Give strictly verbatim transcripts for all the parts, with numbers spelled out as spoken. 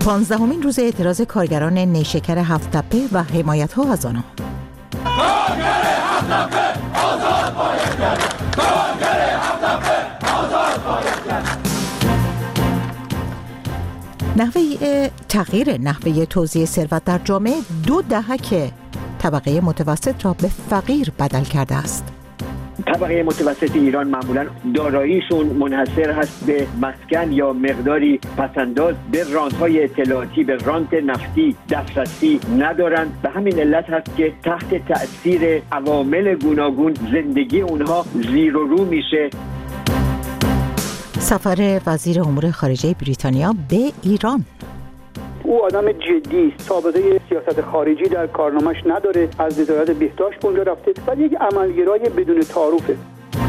پانزدهمین روز اعتراض کارگران نیشکر هفت تپه و حمایت‌ها از آنها. کارگر هفت تپه آزاد باید کرد. کارگر هفت تپه آزاد باید کرد. نحوه تغییر نحوه توزیع ثروت در جامعه دو دهک طبقه متوسط را به فقیر بدل کرده است. طبقه متوسط ایران معمولا داراییشون منحصر هست به مسکن یا مقداری پسنداز، به رانت‌های اطلاعاتی، به رانت نفتی دسترسی ندارند. به همین علت هست که تحت تأثیر عوامل گوناگون زندگی اونها زیر و رو میشه. سفر وزیر امور خارجه بریتانیا به ایران. او آدم جدی، سابقه سیاست خارجی در کارنامش نداره، از وزارت بهداشت اونجا رفته و یک عملگرای بدون تعارفه.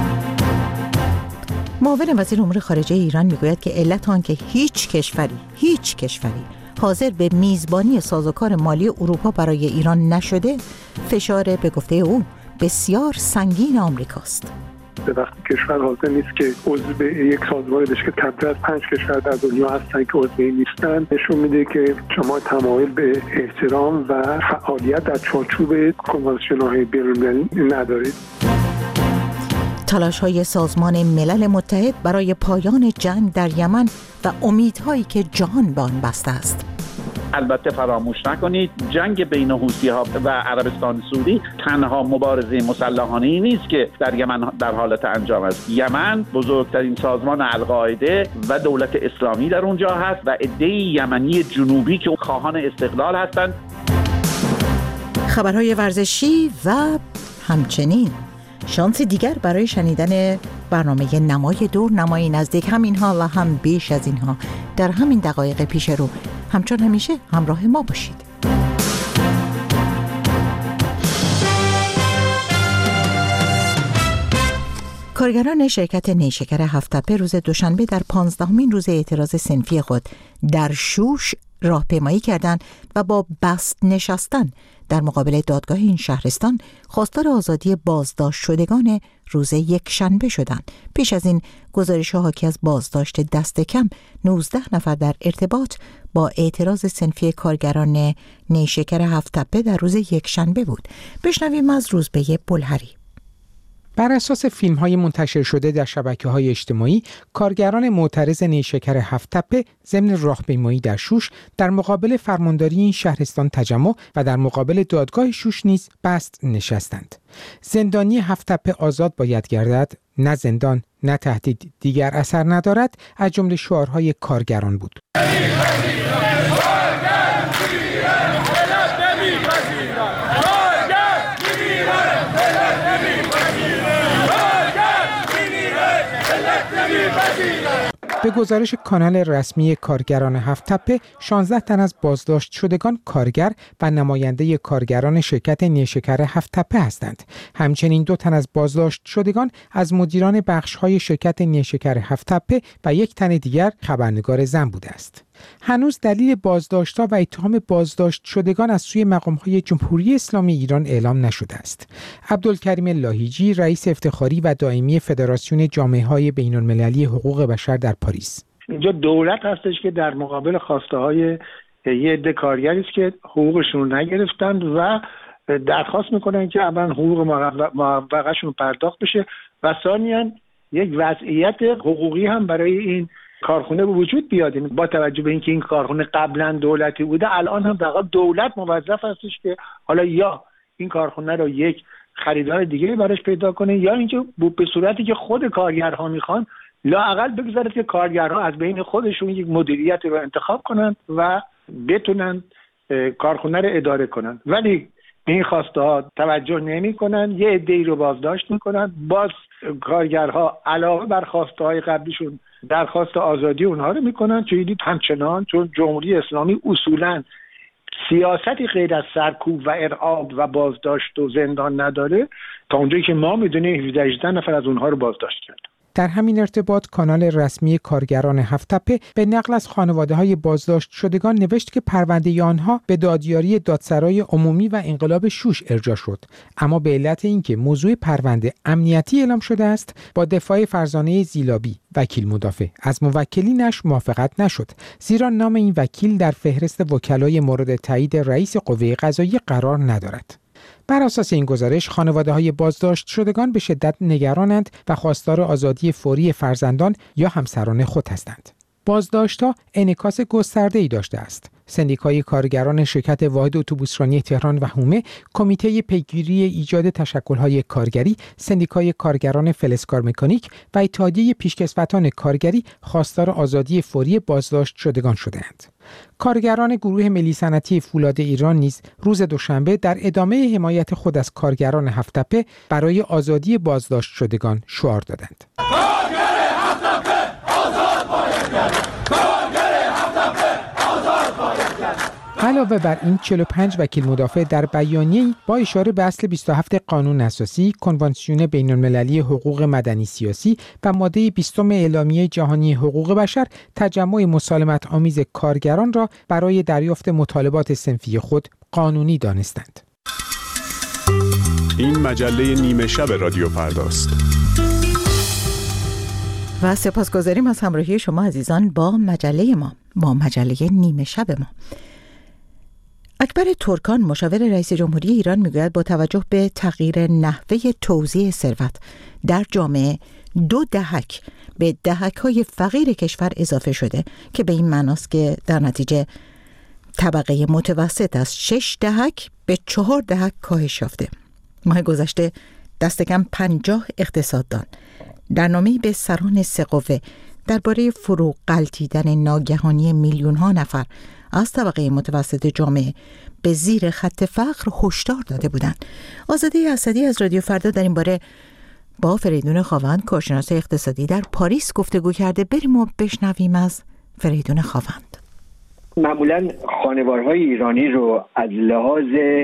معاون وزیر امور خارجه ایران میگوید که علت آن که هیچ کشوری هیچ کشوری حاضر به میزبانی سازوکار مالی اروپا برای ایران نشده، فشار به گفته او بسیار سنگین آمریکاست. وقتی کشور حاضر نیست که عضو به یک سازمانی بشه که کمتر از پنج کشور در دنیا هستن که عضو نیستن، نشون میده که شما تمایل به احترام و فعالیت در چارچوب کنوانسیون‌های بین‌المللی ندارید. تلاش‌های سازمان ملل متحد برای پایان جنگ در یمن و امیدهایی که جهان به آن بسته است. البته فراموش نکنید جنگ بین حوثی‌ها و عربستان سعودی تنها مبارزه مسلحانه‌ای نیست که در یمن در حالت انجام است. یمن بزرگترین سازمان القاعده و دولت اسلامی در اونجا هست و عده‌ای یمنی جنوبی که خواهان استقلال هستند. خبرهای ورزشی و همچنین شانس دیگر برای شنیدن برنامه نمای دور، نمای نزدیک، هم اینها و هم بیش از اینها در همین دقایق پیش رو. همچون همیشه همراه ما باشید. کارگران شرکت نیشکر هفت تپه روز دوشنبه در پانزدهمین روز اعتراض صنفی خود در شوش راهپیمایی کردند و با بست نشستن در مقابل دادگاه این شهرستان خواستار آزادی بازداشت شدگان روز یک شنبه شدند. پیش از این گزارش حاکی از بازداشت دست کم نوزده نفر در ارتباط با اعتراض صنفی کارگران نیشکر هفت تپه در روز یک شنبه بود. بشنویم از روزبه بلهری. بر اساس فیلم‌های منتشر شده در شبکه‌های اجتماعی، کارگران معترض نیشکر هفت تپه ضمن راهپیمایی در شوش در مقابل فرمانداری این شهرستان تجمع و در مقابل دادگاه شوش نیز بست نشستند. زندانی هفت تپه آزاد باید گردد، نه زندان، نه تهدید دیگر اثر ندارد، از جمله شعارهای کارگران بود. به گزارش کانال رسمی کارگران هفت تپه، شانزده تن از بازداشت شدگان کارگر و نماینده کارگران شرکت نیشکر هفت تپه هستند. همچنین دو تن از بازداشت شدگان از مدیران بخش‌های شرکت نیشکر هفت تپه و یک تن دیگر خبرنگار زن بوده است. هنوز دلیل بازداشت‌ها و اتهام بازداشت شدگان از سوی مقام‌های جمهوری اسلامی ایران اعلام نشده است. عبدالکریم لاهیجی، رئیس افتخاری و دائمی فدراسیون جامعه‌های بین‌المللی حقوق بشر در پاریس: اینجا دولت هستش که در مقابل خواسته‌های یه عده کارگری است که حقوقشون نگرفتند و درخواست میکنن که اولا حقوق موقعشون پرداخت بشه و ثانیاً یک وضعیت حقوقی هم برای این کارخونه به وجود بیاد. با توجه به اینکه این کارخونه قبلا دولتی بوده، الان هم در واقع دولت موظف هستش که حالا یا این کارخونه رو یک خریدار دیگه براش پیدا کنه یا اینکه به صورتی که خود کارگرها میخوان لااقل بگذارد که کارگرها از بین خودشون یک مدیریت رو انتخاب کنند و بتونن کارخونه رو اداره کنند. ولی این خواسته ها توجه نمی کنن، یه عده‌ای رو بازداشت میکنن. باز کارگرها علاوه بر خواسته های قبلیشون درخواست آزادی اونها رو میکنن. چون همچنان چون جمهوری اسلامی اصولاً سیاستی غیر از سرکوب و ارعاب و بازداشت و زندان نداره، تا اونجایی که ما میدونیم هجده نفر از اونها رو بازداشت کرد. در همین ارتباط کانال رسمی کارگران هفت تپه به نقل از خانواده‌های بازداشت شدگان نوشت که پرونده آنها به دادیاری دادسرای عمومی و انقلاب شوش ارجاع شد، اما به علت اینکه موضوع پرونده امنیتی اعلام شده است، با دفاع فرزانه زیلابی وکیل مدافع از موکلینش موافقت نشد، زیرا نام این وکیل در فهرست وکلای مورد تایید رئیس قوه قضاییه قرار ندارد. بر اساس این گزارش خانواده‌های بازداشت شدگان به شدت نگرانند و خواستار آزادی فوری فرزندان یا همسران خود هستند. بازداشت‌ها انعکاس گسترده‌ای داشته است. سندیکای کارگران شرکت واحد اتوبوسرانی تهران و حومه، کمیته پیگیری ایجاد تشکل‌های کارگری، سندیکای کارگران فلزکار مکانیک و اتحادیه پیشکسوتان کارگری خواستار آزادی فوری بازداشت شدگان شده‌اند. کارگران گروه ملی صنعتی فولاد ایران نیز روز دوشنبه در ادامه حمایت خود از کارگران هفت تپه برای آزادی بازداشت شدگان شعار دادند. علاوه بر این چهل و پنج وکیل مدافع در بیانیه‌ای با اشاره به اصل بیست و هفت قانون اساسی، کنوانسیون بین‌المللی حقوق مدنی سیاسی و ماده بیستم اعلامیه جهانی حقوق بشر تجمع مسالمت آمیز کارگران را برای دریافت مطالبات صنفی خود قانونی دانستند. این مجله نیمه شب رادیو فرداست. و سپاسگزاریم از همراهی شما عزیزان با مجله ما، با مجله نیمه شب ما. اکبر ترکان مشاور رئیس جمهوری ایران میگوید با توجه به تغییر نحوه توزیع ثروت در جامعه دو دهک به دهک‌های فقیر کشور اضافه شده که به این معناست که در نتیجه طبقه متوسط از شش دهک به چهار دهک کاهش یافته. ماه گذشته دست کم پنجاه اقتصاددان در نامه‌ای به سران سه قوه درباره فرو غلتیدن ناگهانی میلیون‌ها نفر از طبقه متوسط جامعه به زیر خط فقر هشدار داده بودند. آزاده اسدی از رادیو فردا در این باره با فریدون خاوند کارشناس اقتصادی در پاریس گفتگو کرده. بریم و بشنویم از فریدون خاوند. معمولا خانوارهای ایرانی رو از لحاظ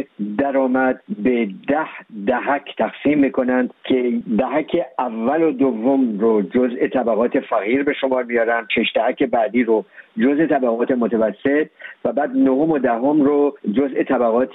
درآمد به ده دهک تقسیم میکنند که دهک اول و دوم رو جزء طبقات فقیر به شمار میارن، شش دهک بعدی رو جزء طبقات متوسط و بعد نهم و دهم رو جزء طبقات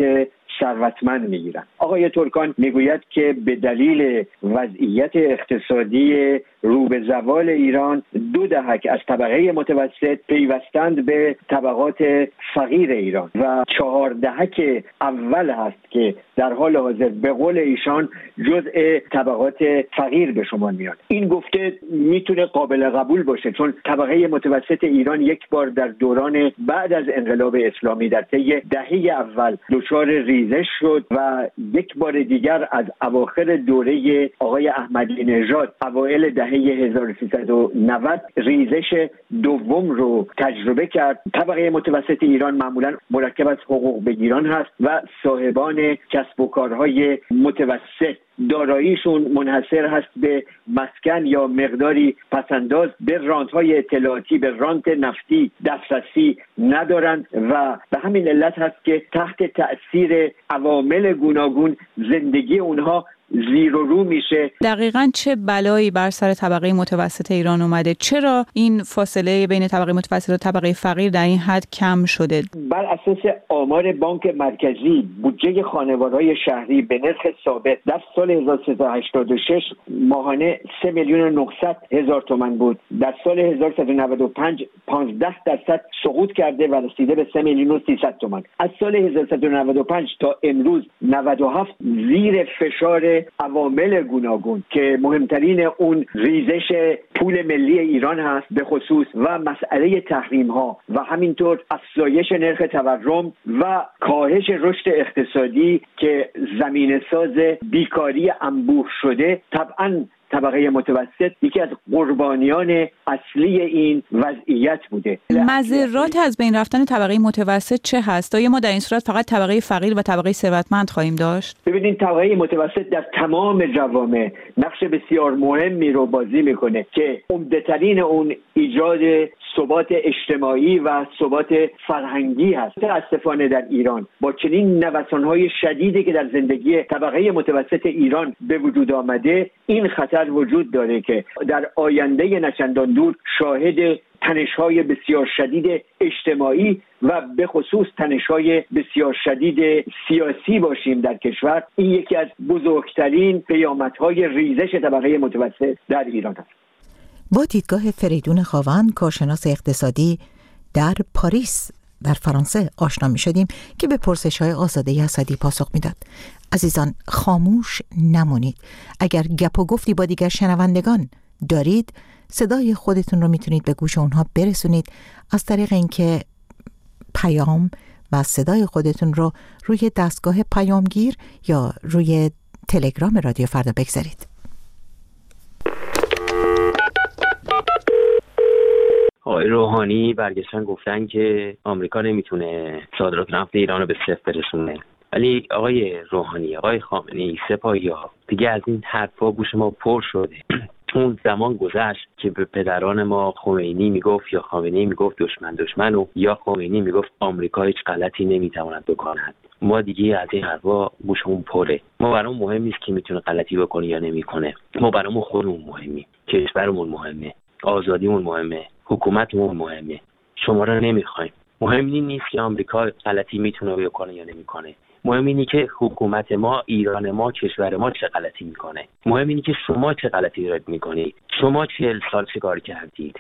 ثروتمند میگیرن. آقای ترکان میگوید که به دلیل وضعیت اقتصادی رو به زوال ایران دو دهک از طبقه متوسط پیوستند به طبقات فقیر ایران و چهار دهک اول هست که در حال حاضر به قول ایشان جزء طبقات فقیر به شما میاد. این گفته میتونه قابل قبول باشه، چون طبقه متوسط ایران یک بار در دوران بعد از انقلاب اسلامی در طی دهه اول دچار ریزش شد و یک بار دیگر از اواخر دوره آقای احمدی نژاد اوایل دهه هزار و سیصد و نود ریزش دوم رو تجربه کرد. طبقه متوسط ایران معمولا مرکب از حقوق بگیران هست و صاحبان کسب و کارهای متوسط. داراییشون منحصر هست به مسکن یا مقداری پسنداز، به رانت‌های اطلاعاتی، به رانت نفتی دسترسی ندارند و به همین علت هست که تحت تأثیر عوامل گوناگون زندگی اونها زیر و رو میشه. دقیقاً چه بلایی بر سر طبقه متوسط ایران اومده؟ چرا این فاصله بین طبقه متوسط و طبقه فقیر در این حد کم شده؟ بر اساس آمار بانک مرکزی بودجه خانوارهای شهری به نرخ ثابت در سال هزار و سیصد و هشتاد و شش ماهانه سه میلیون و نهصد هزار تومان بود. در سال هزار و سیصد و نود و پنج پانزده درصد سقوط کرده و رسیده به سه میلیون و سیصد تومان. از سال هزار و سیصد و نود و پنج تا امروز نود و هفت زیر فشار عوامل گوناگون که مهمترین اون ریزش پول ملی ایران هست به خصوص و مسئله تحریم ها و همینطور افزایش نرخ تورم و کاهش رشد اقتصادی که زمینه ساز بیکاری انبوه شده، طبعاً طبقه متوسط یکی از قربانیان اصلی این وضعیت بوده. مضرات از بین رفتن طبقه متوسط چه هست؟ آیا ما در این صورت فقط طبقه فقیر و طبقه ثروتمند خواهیم داشت؟ ببینید، طبقه متوسط در تمام جوامع نقش بسیار مهمی رو بازی میکنه که عمده‌ترین اون ایجاد ثبات اجتماعی و ثبات فرهنگی هست. متأسفانه در ایران با چنین نوسان‌های شدیدی که در زندگی طبقه متوسط ایران به وجود آمده، این خطر خطر وجود داره که در آینده نچندان دور شاهد تنش‌های بسیار شدید اجتماعی و به خصوص تنش‌های بسیار شدید سیاسی باشیم در کشور. این یکی از بزرگترین پیامدهای ریزش طبقه متوسط در ایران است. با دیدگاه فریدون خاوند، کارشناس اقتصادی در پاریس در فرانسه آشنا می شدیم که به پرسش‌های آزاده اسدی پاسخ میداد. عزیزان، خاموش نمونید. اگر گپ و گفتی با دیگر شنوندگان دارید، صدای خودتون رو میتونید به گوش اونها برسونید از طریق اینکه پیام و صدای خودتون رو روی دستگاه پیامگیر یا روی تلگرام رادیو فردا بگذارید. آقای روحانی برگشتن گفتن که آمریکا نمیتونه صادرات نفت ایران رو به صفر برسونه. ولی آقای روحانی، آقای خامنه‌ای، سپاهی‌ها، دیگه از این حرفا گوش ما پر شده. اون زمان گذشت که به پدران ما خمینی میگفت یا خامنه‌ای میگفت دشمن دشمن و یا خمینی میگفت آمریکا هیچ غلطی نمیتواند بکند. ما دیگه از این حرفا گوشمون پره. ما برامون مهم نیست که میتونه غلطی بکنه یا نمیکنه. ما برامون خودمون مهمیم. کشورمون مهمه. آزادیمون مهمه. حکومتمون مهمه. شما رو نمیخوایم. مهم نیست که آمریکا غلطی میتونه بکنه یا نمیکنه. مهم اینه که حکومت ما، ایران ما، کشور ما چه غلطی میکنه. مهم اینه که شما چه غلطی دارید میکنید. شما چهل سال چه کار کردید.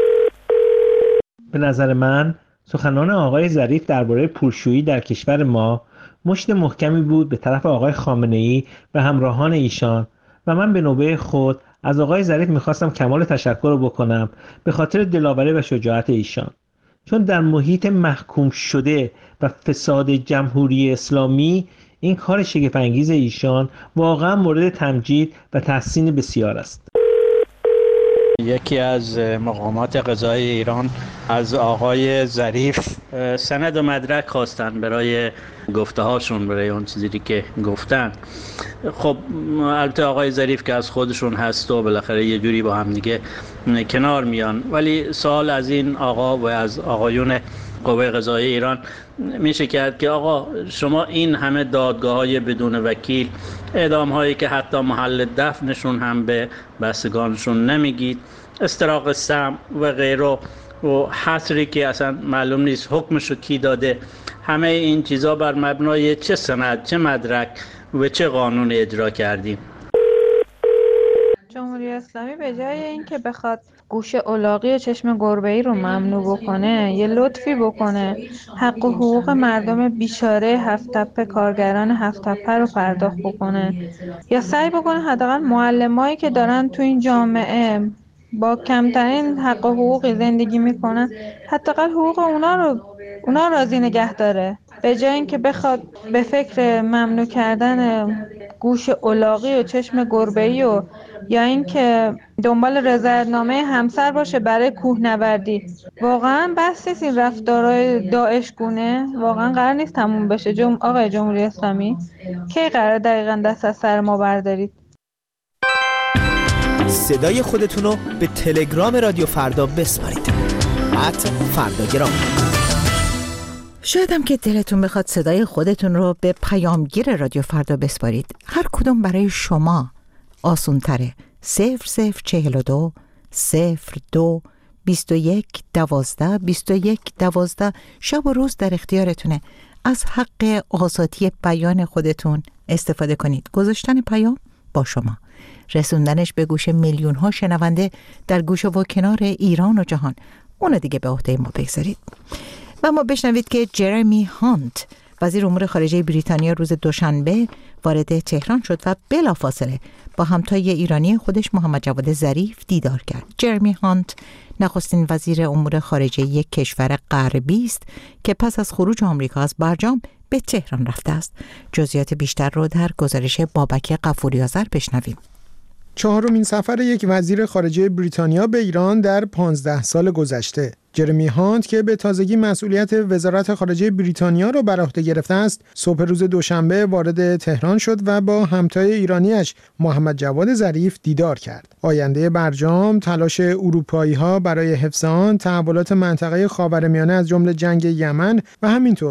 به نظر من سخنان آقای ظریف درباره پولشویی در کشور ما مشت محکمی بود به طرف آقای خامنه‌ای و همراهان ایشان و من به نوبه خود از آقای ظریف میخواستم کمال تشکر رو بکنم به خاطر دلاوری و شجاعت ایشان، چون در محیط محکوم شده و فساد جمهوری اسلامی این کار شگفت‌انگیز ایشان واقعا مورد تمجید و تحسین بسیار است. یکی از مقامات قضایی ایران از آقای ظریف سند و مدرک خواستن برای گفته هاشون، برای اون چیزی که گفتن. خب البته آقای ظریف که از خودشون هست و بالاخره یه جوری با هم دیگه کنار میان، ولی سوال از این آقا و از آقایون قوه قضایی ایران میشه کرد که آقا شما این همه دادگاه‌های بدون وکیل، اعدام‌هایی که حتی محل دفنشون هم به بستگانشون نمیگید، استراق سم و غیره و حصری که اصلا معلوم نیست حکمشو کی داده، همه این چیزا بر مبنای چه سند، چه مدرک و چه قانون اجرا کردیم؟ جمهوری اسلامی به جای اینکه بخواد گوش الاغی و چشم گربه‌ای رو ممنوع بکنه، یه لطفی بکنه، حق و حقوق مردم بیچاره هفت تپه، کارگران هفت تپه رو پرداخت بکنه، یا سعی بکنه حداقل معلمایی که دارن تو این جامعه با کمترین حق و حقوقی زندگی میکنن حداقل حقوق اونا رو اونا راضی نگه داره، به جای اینکه بخواد به فکر ممنوع کردن گوش الاغی و چشم گربه‌ای و یا اینکه دنبال رضایتنامه همسر باشه برای کوهنوردی. واقعا بس نیست این رفتارهای داعش گونه واقعا قرار نیست تموم بشه. جم... آقای جمهوری اسلامی کی قرار دقیقاً دست از سر ما بردارید؟ صدای خودتون رو به تلگرام رادیو فردا بسپارید. ات فرداگرام. شاید هم که دلتون بخواد صدای خودتون رو به پیامگیر رادیو فردا بسپارید. هر کدوم برای شما آسون تره. صفر صفر چهل و دو صفر دو بیست و یک دوازده بیست و یک دوازده. شب و روز در اختیارتونه. از حق آزادی بیان خودتون استفاده کنید. گذاشتن پیام با شما، رسوندنش به گوش میلیون ها شنونده در گوش و کنار ایران و جهان، اونو دیگه به عهده ما بگذارید. و ما بشنوید که جرمی هانت وزیر امور خارجه بریتانیا روز دوشنبه وارد تهران شد و بلافاصله با همتای ایرانی خودش محمد جواد ظریف دیدار کرد. جرمی هانت نخستین وزیر امور خارجه یک کشور غربی است که پس از خروج آمریکا از برجام به تهران رفته است. جزئیات بیشتر رو در گزارش بابک غفوری‌آذر بشنویم. چهارمین سفر یک وزیر خارجه بریتانیا به ایران در پانزده سال گذشته. جرمی هانت که به تازگی مسئولیت وزارت خارجه بریتانیا را بر عهده گرفته است، صبح روز دوشنبه وارد تهران شد و با همتای ایرانیش محمد جواد ظریف دیدار کرد. آینده برجام، تلاش اروپایی‌ها برای حفظ آن، تحولات منطقه خاورمیانه از جمله جنگ یمن و همینطور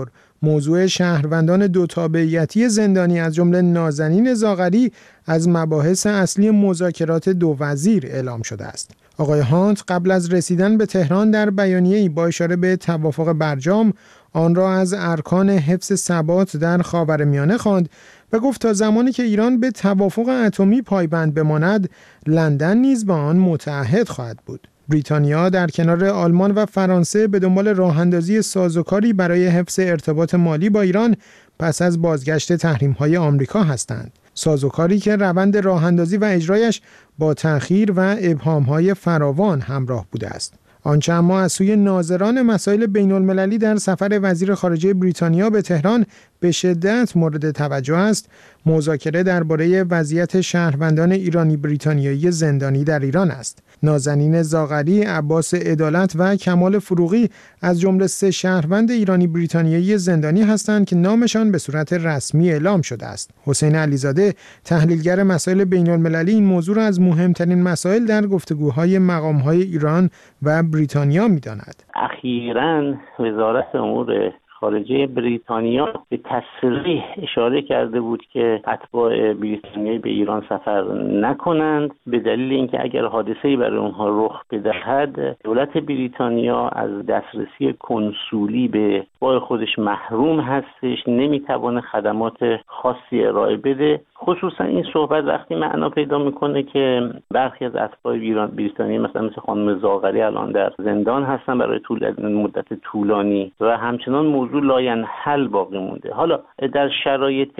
موضوع شهروندان دو تابعیتی زندانی از جمله نازنین زاغری از مباحث اصلی مذاکرات دو وزیر اعلام شده است. آقای هانت قبل از رسیدن به تهران در بیانیه‌ای با اشاره به توافق برجام آن را از ارکان حفظ ثبات در خاورمیانه خواند و گفت تا زمانی که ایران به توافق اتمی پایبند بماند، لندن نیز با آن متعهد خواهد بود. بریتانیا در کنار آلمان و فرانسه به دنبال راه‌اندازی سازوکاری برای حفظ ارتباط مالی با ایران پس از بازگشت تحریم‌های آمریکا هستند. سازوکاری که روند راه‌اندازی و اجرایش با تأخیر و ابهام‌های فراوان همراه بوده است. آنچه اما از سوی ناظران مسائل بین‌المللی در سفر وزیر خارجه بریتانیا به تهران به شدت مورد توجه است، مذاکره درباره وضعیت شهروندان ایرانی بریتانیایی زندانی در ایران است. نازنین زاغری، عباس عدالت و کمال فروغی از جمله سه شهروند ایرانی بریتانیایی زندانی هستند که نامشان به صورت رسمی اعلام شده است. حسین علیزاده، تحلیلگر مسائل بین‌المللی، این موضوع را از مهمترین مسائل در گفتگوهای مقام‌های ایران و بریتانیا می‌داند. اخیراً وزارت امور خارجه بریتانیا به تصریح اشاره کرده بود که اتباع بریتانیایی به ایران سفر نکنند به دلیل اینکه اگر حادثه‌ای برای اونها رخ بدهد دولت بریتانیا از دسترسی کنسولی به اتباع خودش محروم هستش، نمیتوانه خدمات خاصی ارائه بده. خصوصا این صحبت وقتی معنا پیدا میکنه که برخی از اتباع ایران بریتانیایی مثلا مثل خانم زاغری الان در زندان هستن برای طول مدت طولانی و همچنان موضوع لاینحل باقی مونده. حالا در شرایط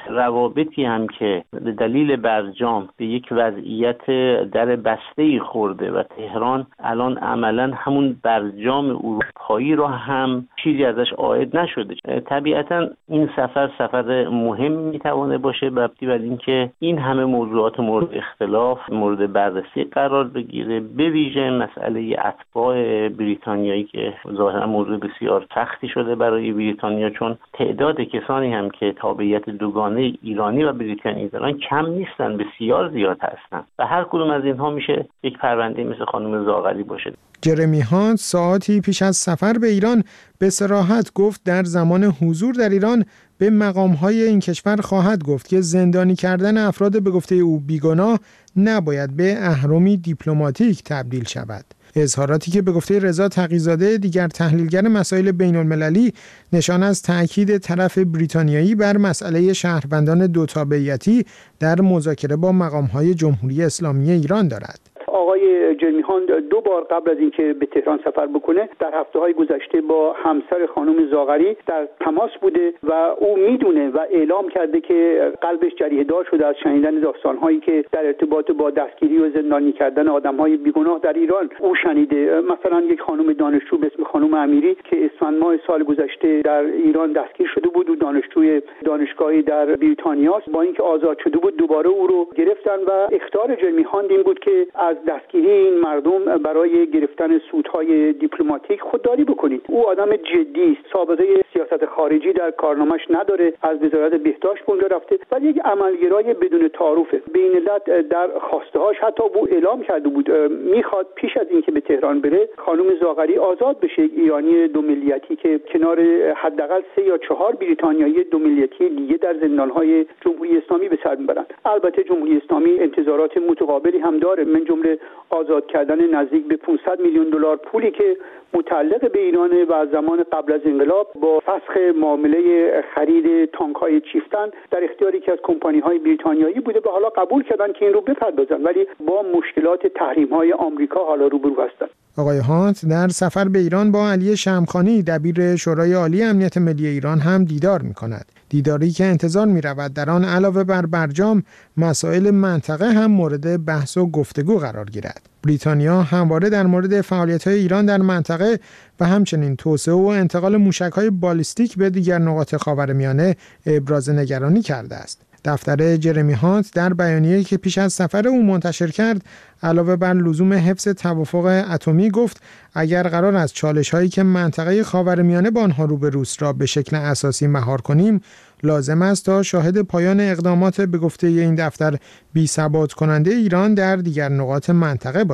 روابطی هم که به دلیل برجام به یک وضعیت در بسته‌ای خورده و تهران الان عملاً همون برجام اروپایی رو هم چیزی ازش عائد نشده، طبیعتاً این سفر سفر مهم میتونه باشه بابتی ولی اینکه این همه موضوعات مورد اختلاف مورد بررسی قرار بگیره، به ویژه مسئله اتباع بریتانیایی که ظاهرا موضوع بسیار سختی شده برای بریتانیا، چون تعداد کسانی هم که تابعیت دوگانه ایرانی و بریتانیایی دارن کم نیستن، بسیار زیاد هستن و هر کدوم از اینها میشه یک پرونده مثل خانم زاغری باشه. جرمی هانت ساعتی پیش از سفر به ایران به صراحت گفت در زمان حضور در ایران به مقام‌های این کشور خواهد گفت که زندانی کردن افراد به گفته او بیگناه نباید به اهرمی دیپلماتیک تبدیل شود. اظهاراتی که به گفته رضا تقی‌زاده دیگر تحلیلگر مسائل بین‌المللی نشان از تأکید طرف بریتانیایی بر مسئله شهروندان دو تابعیتی در مذاکره با مقام‌های جمهوری اسلامی ایران دارد. آقای جرمی هاند دو بار قبل از اینکه به تهران سفر بکنه در هفته‌های گذشته با همسر خانم زاغری در تماس بوده و او میدونه و اعلام کرده که قلبش جریحه دار شده از شنیدن داستان‌هایی که در ارتباط با دستگیری و زندانی کردن آدم‌های بیگناه در ایران او شنیده. مثلا یک خانم دانشجو به اسم خانم امیری که اسفند ماه سال گذشته در ایران دستگیر شده بود و دانشجوی دانشگاهی در بریتانیا است، با اینکه آزاد شده بود دوباره او رو گرفتن و اخطار جرمی هاند این بود که از دستگیری این مردم برای گرفتن سودهای دیپلماتیک خودداری بکنید. او آدم جدی است، سابقه سیاست خارجی در کارنامش نداره، از وزارت بهداشت اونجا رفته و یک عملگرای بدون تعارفه. بین علت در خواسته‌هاش حتی او اعلام کرده بود میخواد پیش از اینکه به تهران بره خانم زاغری آزاد بشه، ایرانی دو ملیتی که کنار حداقل سه یا چهار بریتانیایی دو ملیتی دیگه در زندان‌های جمهوری اسلامی به سر میبرند. البته جمهوری اسلامی انتظارات متقابلی هم داره، من جمله آزاد کردن نزدیک به پانصد میلیون دلار پولی که متعلق به ایرانه و از زمان قبل از انقلاب با فسخ معامله خرید تانک‌های چیفتن در اختیار یکی از کمپانی‌های بریتانیایی بوده و حالا قبول کردن که این رو بپردازن، ولی با مشکلات تحریم‌های آمریکا حالا روبرو هستند. آقای هانت در سفر به ایران با علی شمخانی دبیر شورای عالی امنیت ملی ایران هم دیدار می‌کند. دیداری که انتظار می‌رود در آن علاوه بر برجام مسائل منطقه هم مورد بحث و گفتگو قرار گیرد. بریتانیا همواره در مورد فعالیت‌های ایران در منطقه و همچنین توسعه و انتقال موشک‌های بالیستیک به دیگر نقاط خاورمیانه ابراز نگرانی کرده است. دفتر جرمی هانت در بیانیه‌ای که پیش از سفر او منتشر کرد علاوه بر لزوم حفظ توافق اتمی گفت اگر قرار است چالش‌هایی که منطقه خاورمیانه با آنها روبروست را به شکل اساسی مهار کنیم لازم است تا شاهد پایان اقدامات به گفته این دفتر بی‌ثبات کننده ایران در دیگر نقاط منطقه باشیم.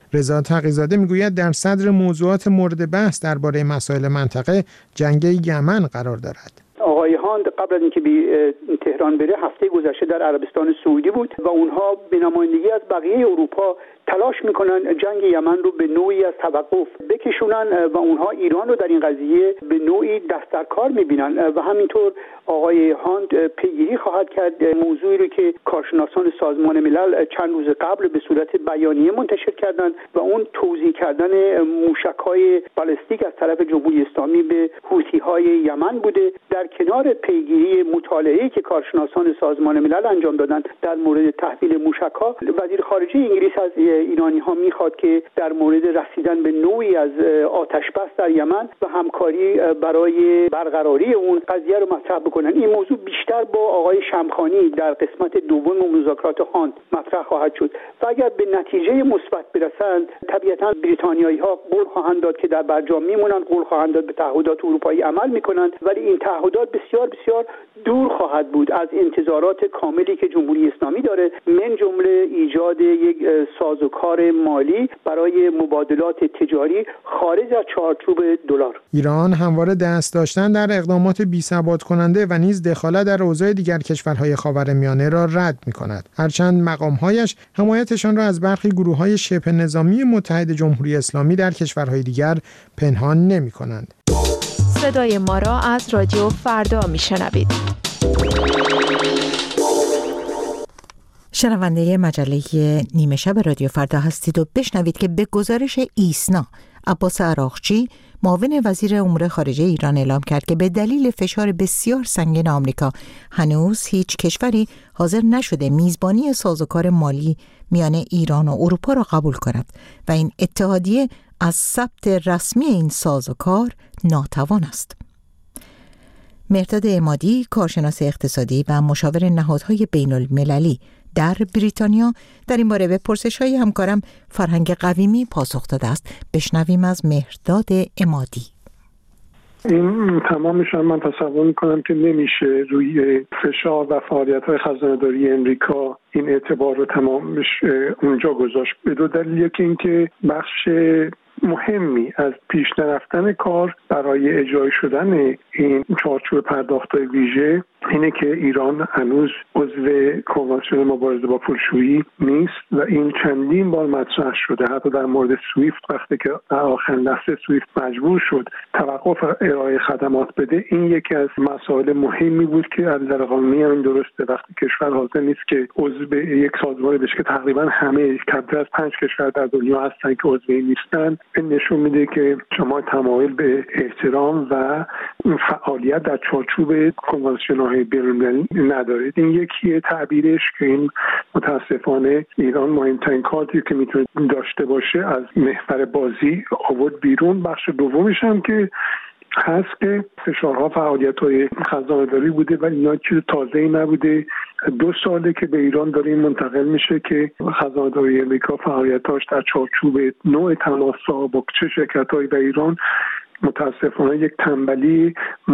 رضا تقی‌زاده میگوید در صدر موضوعات مورد بحث درباره مسائل منطقه جنگ یمن قرار دارد. آقای هاند قبل از اینکه به تهران بره هفته گذشته در عربستان سعودی بود و اونها به نمایندگی از بقیه اروپا تلاش میکنن جنگ یمن رو به نوعی از توقف بکشونن و اونها ایران رو در این قضیه به نوعی دست در کار میبینن و همینطور آقای هاند پیگیری خواهد کرد موضوعی رو که کارشناسان سازمان ملل چند روز قبل به صورت بیانیه منتشر کردند و اون توزیع کردن موشک‌های بالستیک از طرف جمهوری اسلامی به حوثی‌های یمن بوده. در کنار پیگیری مطالعه‌ای که کارشناسان سازمان ملل انجام دادند در مورد تحویل موشک‌ها، وزیر خارجه انگلیس از ایرانی‌ها میخواد که در مورد رسیدن به نوعی از آتش بس در یمن و همکاری برای برقراری اون قضیه رو مطرح بکنن. این موضوع بیشتر با آقای شمخانی در قسمت دوم مذاکرات هاند مطرح خواهد شد و اگر به نتیجه مثبت برسند طبیعتاً بریتانیایی‌ها قول خواهند داد که در برجام میمونند، قول خواهند داد به تعهدات اروپایی عمل میکنند، ولی این تعهدات بسیار بسیار دور خواهد بود از انتظارات کاملی که جمهوری اسلامی داره، من جمله ایجاد یک سازوکار مالی برای مبادلات تجاری خارج از چارچوب دلار. ایران همواره دست داشتن در اقدامات بی‌ثبات کننده و نیز دخالت در اوضاع دیگر کشورهای خاورمیانه را رد می‌کند. هرچند مقام‌هایش حمایتشان را از برخی گروه‌های شبه نظامی متحد جمهوری اسلامی در کشورهای دیگر پنهان نمی‌کنند. صدای ما را از رادیو فردا میشنوید. شنونده مجله نیمه شب رادیو فردا هستید و بشنوید که به گزارش ایسنا عباس عراقچی معاون وزیر امور خارجه ایران اعلام کرد که به دلیل فشار بسیار سنگین آمریکا هنوز هیچ کشوری حاضر نشده میزبانی سازوکار مالی میان ایران و اروپا را قبول کند و این اتحادیه از ثبت رسمی این سازوکار ناتوان است. مهرداد عمادی، کارشناس اقتصادی و مشاور نهادهای بین المللی در بریتانیا، در این باره به پرسش‌های همکارم فرهنگ قویمی پاسخ داده است. بشنویم از مهرداد عمادی. این تمامش هم من تصور میکنم که نمیشه روی فشار و فعالیت‌های خزانه‌داری امریکا این اعتبار رو تمامش اونجا گذاشت، به دو دلیل. که اینکه بخش مهمی از پیش نرفتن کار برای اجرای شدن این چارچوب پرداخت‌های ویژه اینه که ایران هنوز عضو کنوانسیون مبارزه با پولشویی نیست و این چندین بار مطرح شده. حتی در مورد سویفت وقتی که در آخرین لحظه سویفت مجبور شد توقف ارائه خدمات بده، این یکی از مسائل مهمی بود که از نظر قانونی هم درسته. وقتی کشور حاضر نیست که عضو یک سازمانی بشه که تقریبا همه کمتر از پنج کشور در دنیا هستن که عضو نیستن، این نشون میده که شما تمایل به احترام و فعالیت در چارچوب کنوانسیون‌های بین‌المللی ندارید. این یکی تعبیرش که این متاسفانه ایران مهمترین کارتی که میتونه داشته باشه از محور بازی آورد بیرون. بخش دومش هم که هست که فشارها فعالیت‌های خزانه‌داری بوده و اینا چیز تازه‌ای نبوده. دو ساله که به ایران داره این منتقل میشه که خزانه‌داری امریکا فعالیتاش در چارچوب نوع تماس‌ها با چه شرکت‌هایی و ایران متاسفانه یک تنبلی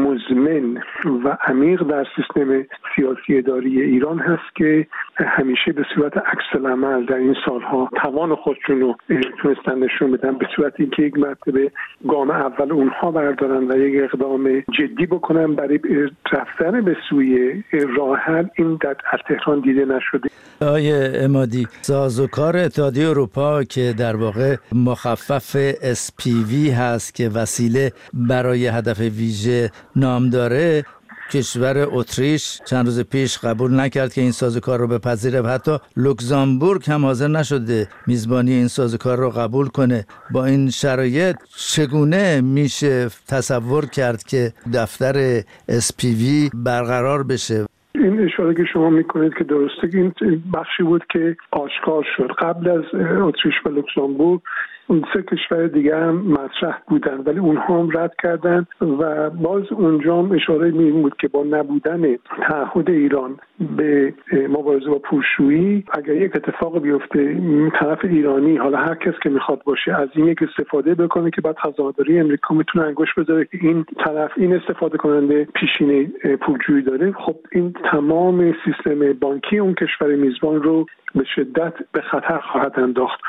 مزمن و عمیق در سیستم سیاسی اداری ایران هست که همیشه به صورت عکس العمل در این سالها توان خودشون رو تونستن نشون بدن، به صورتی که یک مرتبه گام اول اونها بردارن و یک اقدام جدی بکنن برای رفتن به سوی راه حل. این در تهران دیده نشده. آقای عمادی، سازوکار اتحادیه اروپا که در واقع مخفف اس پی وی هست که وسیله برای هدف ویژه نام داره، کشور اتریش چند روز پیش قبول نکرد که این سازوکار رو بپذیره. حتی لوکزامبورگ هم حاضر نشده میزبانی این سازوکار رو قبول کنه. با این شرایط چگونه میشه تصور کرد که دفتر اس پی وی برقرار بشه؟ این اشاره که شما میکنید که درسته، این بخشی بود که آشکار شد قبل از اتریش و لوکزامبورگ. اون سه کشور دیگه هم مطرح بودن ولی اونها هم رد کردن و باز اونجا هم اشاره می بود که با نبودن تعهد ایران به مبارزه با پولشویی، اگر یک اتفاق بیفته طرف ایرانی، حالا هر کس که میخواد باشه، از این یک استفاده بکنه که بعد خزانه‌داری امریکا میتونه انگوش بذاره که این طرف این استفاده کننده پیشینه پولجویی داره. خب این تمام سیستم بانکی اون کشور میزبان رو به شدت به خطر خواهد انداخت.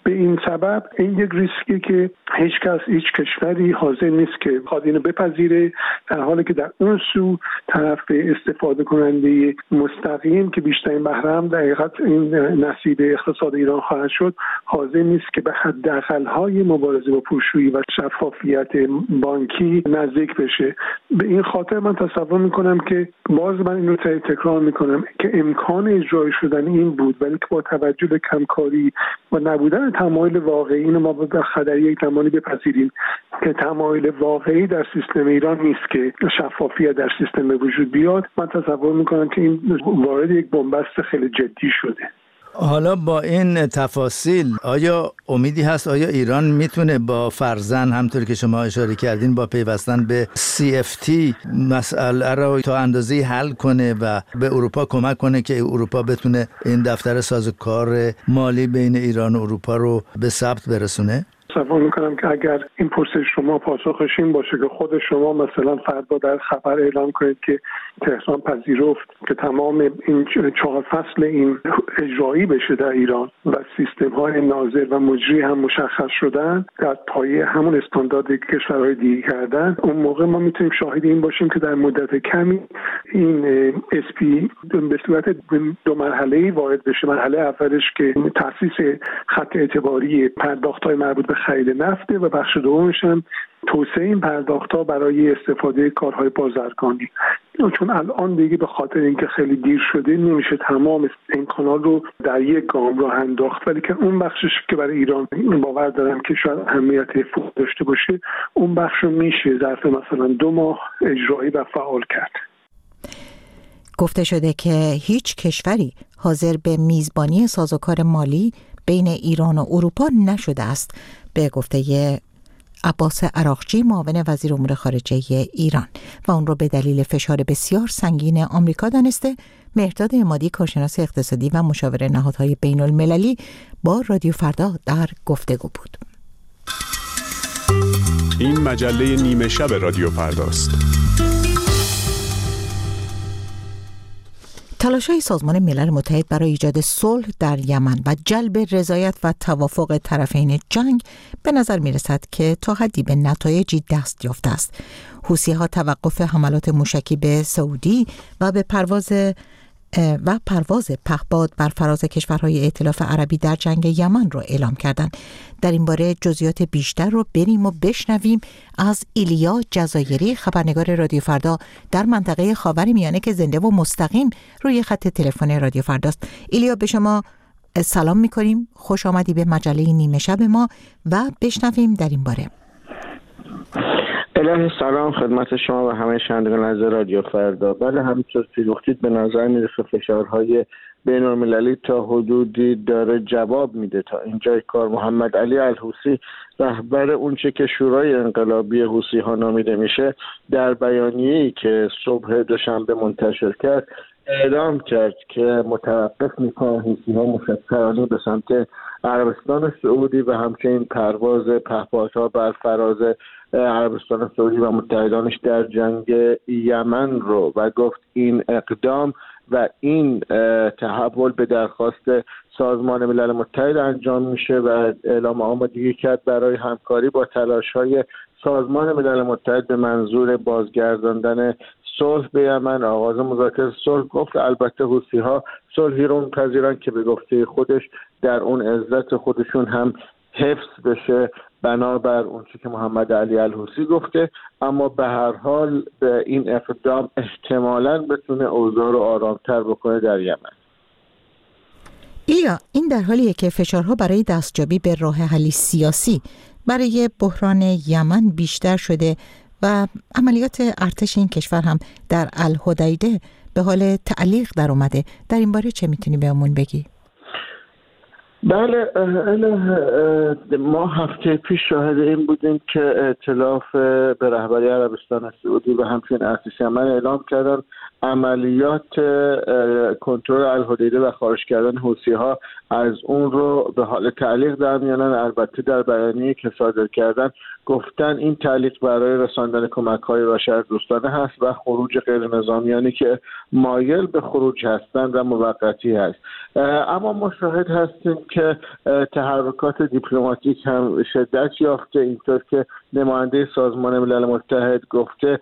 به این سبب این یک ریسکی که هیچ کس هیچ کشوری حاضر نیست که بخواد اینو بپذیره، در حالی که در اون سو طرف استفاده کننده مستقیم که بیشترین بهره هم در حقیقت این نصیب اقتصاد ایران خواهد شد حاضر نیست که به حداقل‌های مبارزه با پولشویی و شفافیت بانکی نزدیک بشه. به این خاطر من تصور میکنم که باز من این رو تکرار میکنم که امکان اجرای شدن این بود، ولی که با توجه به کمکاری و نبودن تمایل واقعی، اینو ما به خطر یک زمانی بپذیریم که تمایل واقعی در سیستم ایران نیست که شفافیت در سیستم به وجود بیاد. من تصور میکنم که این وارد یک بنبست خیلی جدی شده. حالا با این تفاصیل آیا امیدی هست؟ آیا ایران میتونه با فرزن همطور که شما اشاره کردین با پیوستن به سی اف تی مسئله را تا اندازه‌ای حل کنه و به اروپا کمک کنه که اروپا بتونه این دفتر سازوکار مالی بین ایران و اروپا رو به ثبت برسونه؟ تصور میکنم که اگر این پرسش شما پاسخش این باشه که خود شما مثلا فردا در خبر اعلام کنید که تهران پذیرفت که تمام این چهار فصل این اجرایی بشه در ایران و سیستم های ناظر و مجری هم مشخص شدن در پایه همون استاندارد کشورهای دیگه کردن، اون موقع ما میتونیم شاهد این باشیم که در مدت کمی این اس پی به صورت دو مرحله‌ای وارد بشه. مرحله اولش که تأسیس خط اعتباری پرداخت‌های مربوط به خرید نفته و بخش دومش هم توسعه این پرداخت‌ها برای استفاده کارهای بازرگانی، چون الان دیگه به خاطر اینکه خیلی دیر شده نمیشه تمام این کانال رو در یک گام راه انداخت، ولی که اون بخشش که برای ایران باور دارم که شاید اهمیت فوق داشته باشه، اون بخش رو میشه ظرف مثلا دو ماه اجرایی و فعال کرد. گفته شده که هیچ کشوری حاضر به میزبانی سازوکار مالی بین ایران و اروپا نشده است، به گفته عباس عراقچی معاون وزیر امور خارجه ایران، و اون رو به دلیل فشار بسیار سنگین آمریکا دانسته. مهرداد عمادی کارشناس اقتصادی و مشاور نهادهای بین المللی با رادیو فردا در گفتگو بود. این مجله نیمه شب رادیو فرداست. تلاش‌های سازمان ملل متحد برای ایجاد صلح در یمن و جلب رضایت و توافق طرفین جنگ به نظر می‌رسد که تا حدی به نتایجی دست یافته است. حوثی‌ها توقف حملات موشکی به سعودی و به پرواز و پرواز پهپاد بر فراز کشورهای ائتلاف عربی در جنگ یمن را اعلام کردند. در این باره جزئیات بیشتر رو بریم و بشنویم از ایلیا جزایری، خبرنگار رادیو فردا در منطقه خاورمیانه که زنده و مستقیم روی خط تلفن رادیو فرداست. ایلیا، به شما سلام می‌کنیم، خوش آمدی به مجله نیمه شب ما و بشنویم در این باره. الهی سلام خدمت شما و همه شنوندگان عزیز رادیو فردا. بله، همینطور که گفتید به نظر میرسه فشارهای بین المللی تا حدودی داره جواب میده. تا اینجای کار محمد علی الحوثی، رهبر اونچه که شورای انقلابی حوثی ها نامیده میشه، در بیانیه‌ای که صبح دوشنبه منتشر کرد اعلام کرد که متوقف میکنه حوثی ها موشک‌پرانی به سمت عربستان سعودی و همچنین پرواز پهپادها بر فراز عربستان سعودی و متحدانش در جنگ یمن رو، و گفت این اقدام و این تحول به درخواست سازمان ملل متحد انجام میشه و اعلام آمادگی کرد برای همکاری با تلاش‌های سازمان ملل متحد به منظور بازگرداندن صلح به یمن، آغاز مذاکره صلح. گفت البته حوثی‌ها صلحی رو می‌پذیرن که به گفته خودش در اون عزت خودشون هم حفظ بشه بنابر اون چیزی که محمد علی الحوثی گفته، اما به هر حال به این اقدام احتمالاً بتونه اوضاع رو آرامتر بکنه در یمن. ایلیا، این در حالیه که فشارها برای دستیابی به راه حلی سیاسی برای بحران یمن بیشتر شده و عملیات ارتش این کشور هم در الحدیده به حال تعلیق در اومده. در این باره چه میتونی بهمون بگی؟ بله، ما هفته پیش شاهد این بودیم که ائتلاف به رهبری عربستان سعودی و همچنین ارتش یمن اعلام کردن عملیات کنترل الحدیده و خارج کردن حوثی‌ها از اون رو به حال تعلیق در میانن. البته در بیانیه‌ای که صادر کردن گفتن این تعلیق برای رساندن کمک‌های بشردوستانه هست و خروج غیر نظامیانی که مایل به خروج هستند و موقتی هست. اما ما شاهد هستیم که تحرکات دیپلماتیک هم شدت یافته، اینطور که نماینده سازمان ملل متحد گفته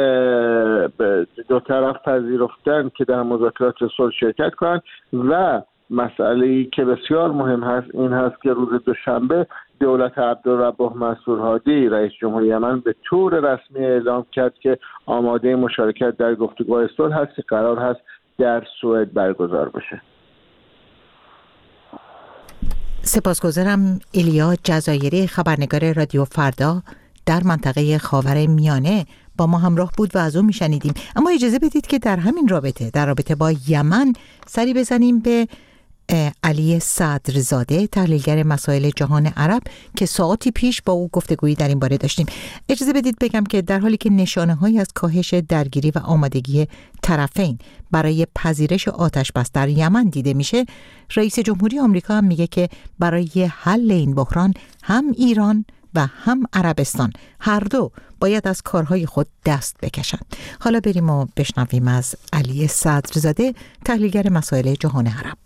دو طرف پذیرفتن که در مذاکرات صلح شرکت کنند و مسئله‌ای که بسیار مهم هست این هست که روز دوشنبه دولت عبدالرب منصور هادی رئیس جمهوری یمن به طور رسمی اعلام کرد که آماده مشارکت در گفتگوهای صلح هست که قرار هست در سوئد برگزار بشه. سپاسگزارم. ایلیا جزایری، خبرنگار رادیو فردا در منطقه خاورمیانه با ما همراه بود و از اون میشنیدیم. اما اجازه بدید که در همین رابطه در رابطه با یمن سری بزنیم به علی صدرزاده، تحلیلگر مسائل جهان عرب که ساعتی پیش با او گفتگویی در این باره داشتیم. اجازه بدید بگم که در حالی که نشانه‌هایی از کاهش درگیری و آمادگی طرفین برای پذیرش آتش بس در یمن دیده میشه، رئیس جمهوری آمریکا هم میگه که برای حل این بحران هم ایران و هم عربستان هر دو باید از کارهای خود دست بکشند. حالا بریم و بشنویم از علی صدرزاده، تحلیلگر مسائل جهان عرب.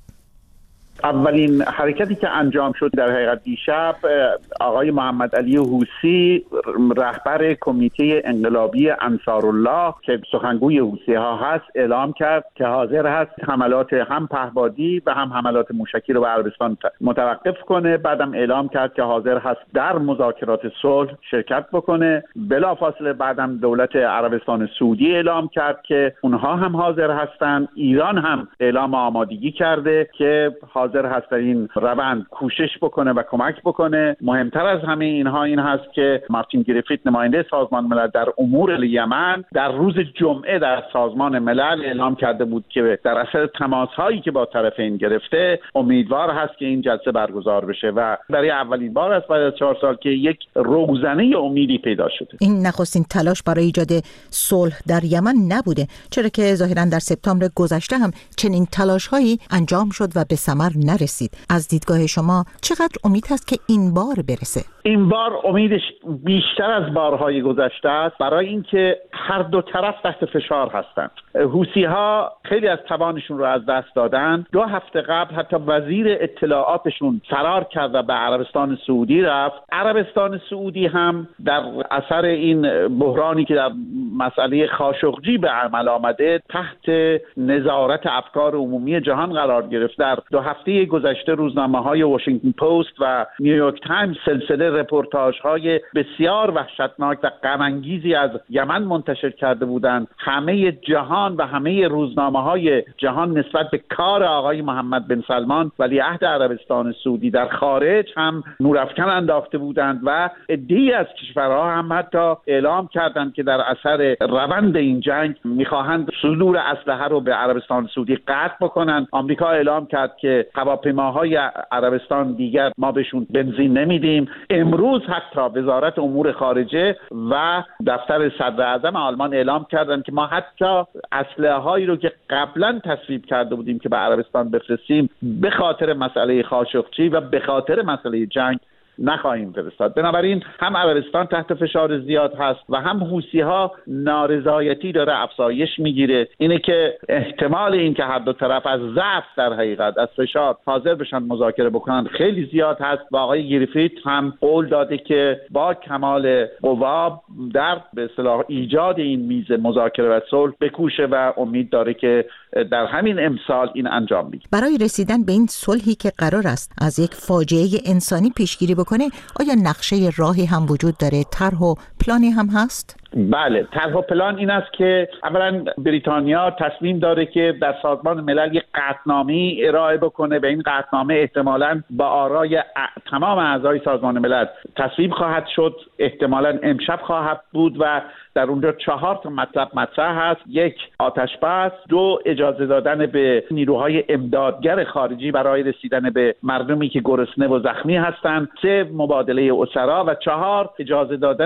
اولین حرکتی که انجام شد در حقیقت دیشب، آقای محمد علی حوثی رهبر کمیته انقلابی انصارالله که سخنگوی حوثی ها هست اعلام کرد که حاضر هست حملات هم پهپادی و هم حملات موشکی رو به عربستان متوقف کنه. بعدم اعلام کرد که حاضر هست در مذاکرات صلح شرکت بکنه. بلافاصله بعدم دولت عربستان سعودی اعلام کرد که اونها هم حاضر هستند. ایران هم اعلام آمادگی کرده که حاضر هست در این روند کوشش بکنه و کمک بکنه. مهمتر از همه اینها این هست که مارتین گریفیت، نماینده سازمان ملل در امور یمن، در روز جمعه در سازمان ملل اعلام کرده بود که در اثر تماس‌هایی که با طرفین گرفته امیدوار هست که این جلسه برگزار بشه و برای اولین بار است بعد از چهار سال که یک روزنه امیدی پیدا شده. این نخستین تلاش برای ایجاد صلح در یمن نبوده، چرا که ظاهراً در سپتامبر گذشته هم چنین تلاش‌هایی انجام شد و به ثمر نرسید. از دیدگاه شما چقدر امید هست که این بار برسه؟ این بار امیدش بیشتر از بارهای گذشته است، برای اینکه هر دو طرف تحت فشار هستند. حوثی ها خیلی از توانشون رو از دست دادن. دو هفته قبل حتی وزیر اطلاعاتشون فرار کرد و به عربستان سعودی رفت. عربستان سعودی هم در اثر این بحرانی که در مسئله خاشقچی به عمل آمده تحت نظارت افکار عمومی جهان قرار گرفت. در دو هفته گذشته روزنامه‌های واشنگتن پست و نیویورک تایمز سلسله رپورتاژهای بسیار وحشتناک و غم‌انگیزی از یمن منتشر کرده بودند. همه جهان و همه روزنامه‌های جهان نسبت به کار آقای محمد بن سلمان ولیعهد عربستان سعودی در خارج هم نورافکن انداخته بودند و عده‌ای از کشورها هم حتی اعلام کردند که در اثر روند این جنگ می‌خواهند صدور اسلحه رو به عربستان سعودی قطع بکنند. آمریکا اعلام کرد که هواپیماهای عربستان دیگر ما بهشون بنزین نمیدیم. امروز حتی وزارت امور خارجه و دفتر صدر اعظم آلمان اعلام کردند که ما حتی اسلحه هایی رو که قبلا تصویب کرده بودیم که به عربستان بفرستیم به خاطر مسئله خاشقچی و به خاطر مسئله جنگ نخواهیم فرستاد. بنابراین هم عربستان تحت فشار زیاد هست و هم حوثی ها نارضایتی داره افزایش میگیره. اینه که احتمال این که هر دو طرف از ضعف در حقیقت از فشار حاضر بشن مذاکره بکنن خیلی زیاد هست و آقای گریفیت هم قول داده که با کمال قوا در به اصطلاح ایجاد این میز مذاکره و صلح بکوشه و امید داره که در همین امسال این انجام بگیره. برای رسیدن به این صلحی که قرار است از یک فاجعه انسانی پیشگیری بکنه، آیا نقشه راهی هم وجود داره؟ طرح و پلانی هم هست؟ بله، طرح و پلان این است که اولا بریتانیا تصمیم داره که در سازمان ملل یک قطعنامه‌ای ارائه بکنه. به این قطعنامه احتمالاً با آرای تمام اعضای سازمان ملل تصویب خواهد شد. احتمالاً امشب خواهد بود و در اونجا چهار تا مطلب مطرح هست. یک، آتش بس. دو، اجازه دادن به نیروهای امدادگر خارجی برای رسیدن به مردمی که گرسنه و زخمی هستند. سه، مبادله اسرا. و چهار، اجازه دادن که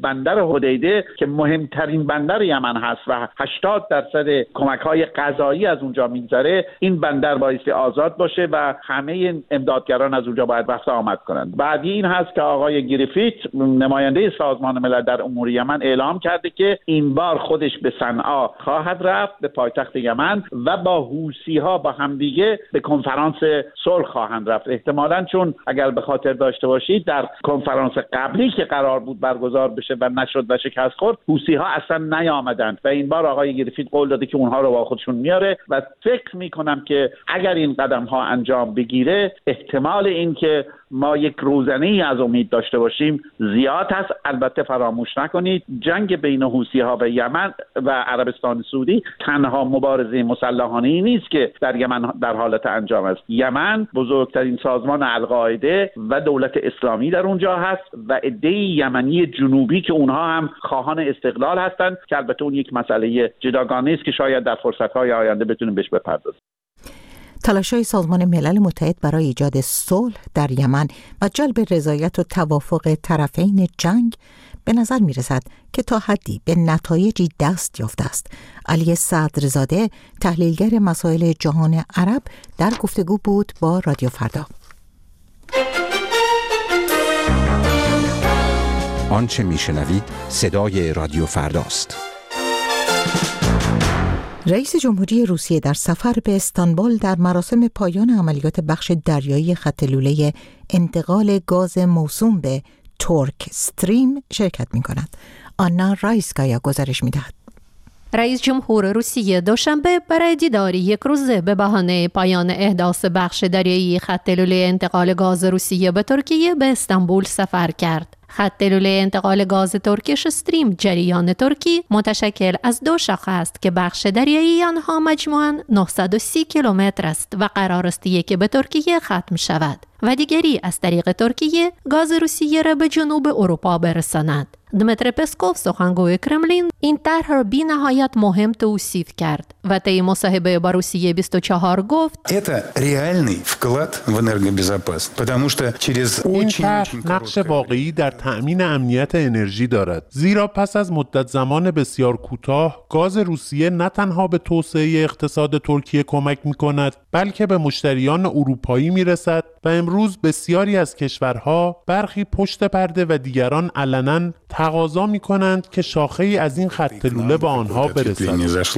بندر حدیده که مهمترین بندر یمن هست و هشتاد درصد کمک‌های غذایی از اونجا می‌گذره، این بندر بایستی آزاد باشه و همه امدادگران از اونجا باید رفت آمد کنند. بعدی این هست که آقای گریفیت نماینده سازمان ملل در امور یمن اعلام کرده که این بار خودش به صنعا خواهد رفت، به پایتخت یمن، و با حوثی‌ها با همدیگه به کنفرانس صلح خواهند رفت. احتمالاً چون اگر به خاطر داشته باشید در کنفرانس قبلی که قرار بود برگزار بشه و نشد و شکست خورد، حوثی‌ها اصلا نیامدند و این بار آقای گریفیت قول داده که اونها رو با خودشون میاره و فکر میکنم که اگر این قدم‌ها انجام بگیره احتمال این که ما یک روزنه‌ای از امید داشته باشیم زیاد هست. البته فراموش نکنید جنگ بین حوثی‌ها و یمن و عربستان سعودی تنها مبارزه مسلحانه‌ای نیست که در یمن در حالت انجام است. یمن بزرگترین سازمان القاعده و دولت اسلامی در اونجا هست و عده‌ای یمنی جنوبی که اونها هم خواهان استقلال هستند که البته اون یک مسئله جداگانه است که شاید در فرصت‌های آینده بتونیم بهش بپردازیم. تلاش‌های سازمان ملل متحد برای ایجاد صلح در یمن و جلب رضایت و توافق طرفین جنگ به نظر می‌رسد که تا حدی به نتایجی دست یافته است. علی صدرزاده، تحلیلگر مسائل جهان عرب، در گفتگو بود با رادیو فردا. آنچه میشنوید صدای رادیو فرداست. رئیس جمهوری روسیه در سفر به استانبول در مراسم پایان عملیات بخش دریایی خط لوله انتقال گاز موسوم به تورک استریم شرکت می کند. آنا رایسکایا گزارش می دهد. رئیس جمهور روسیه دوشنبه برای دیدار یک روزه به بهانه پایان احداث بخش دریایی خط لوله انتقال گاز روسیه به ترکیه به استانبول سفر کرد. خط لوله انتقال گاز ترکیش استریم جریان ترکی متشکل از دو شاخه است که بخش دریایی آنها مجموعاً نهصد و سی کیلومتر است و قرار است یکی به ترکیه ختم شود و دیگری از طریق ترکیه گاز روسیه را به جنوب اروپا برساند. دمیتری پسکوف، سخنگوی کرملین، این طرح را بی نهایت مهم توصیف کرد و طی مصاحبه با روسیه بیست و چهار گفت: این طرح نقش واقعی در تأمین امنیت انرژی دارد، زیرا پس از مدت زمان بسیار کوتاه گاز روسیه نه تنها به توسعه اقتصاد ترکیه کمک می‌کند بلکه به مشتریان اروپایی می‌رسد و امروز بسیاری از کشورها برخی پشت پرده و دیگران علناً تقاضا می‌کنند که شاخه‌ای از این خط لوله به آنها برسد.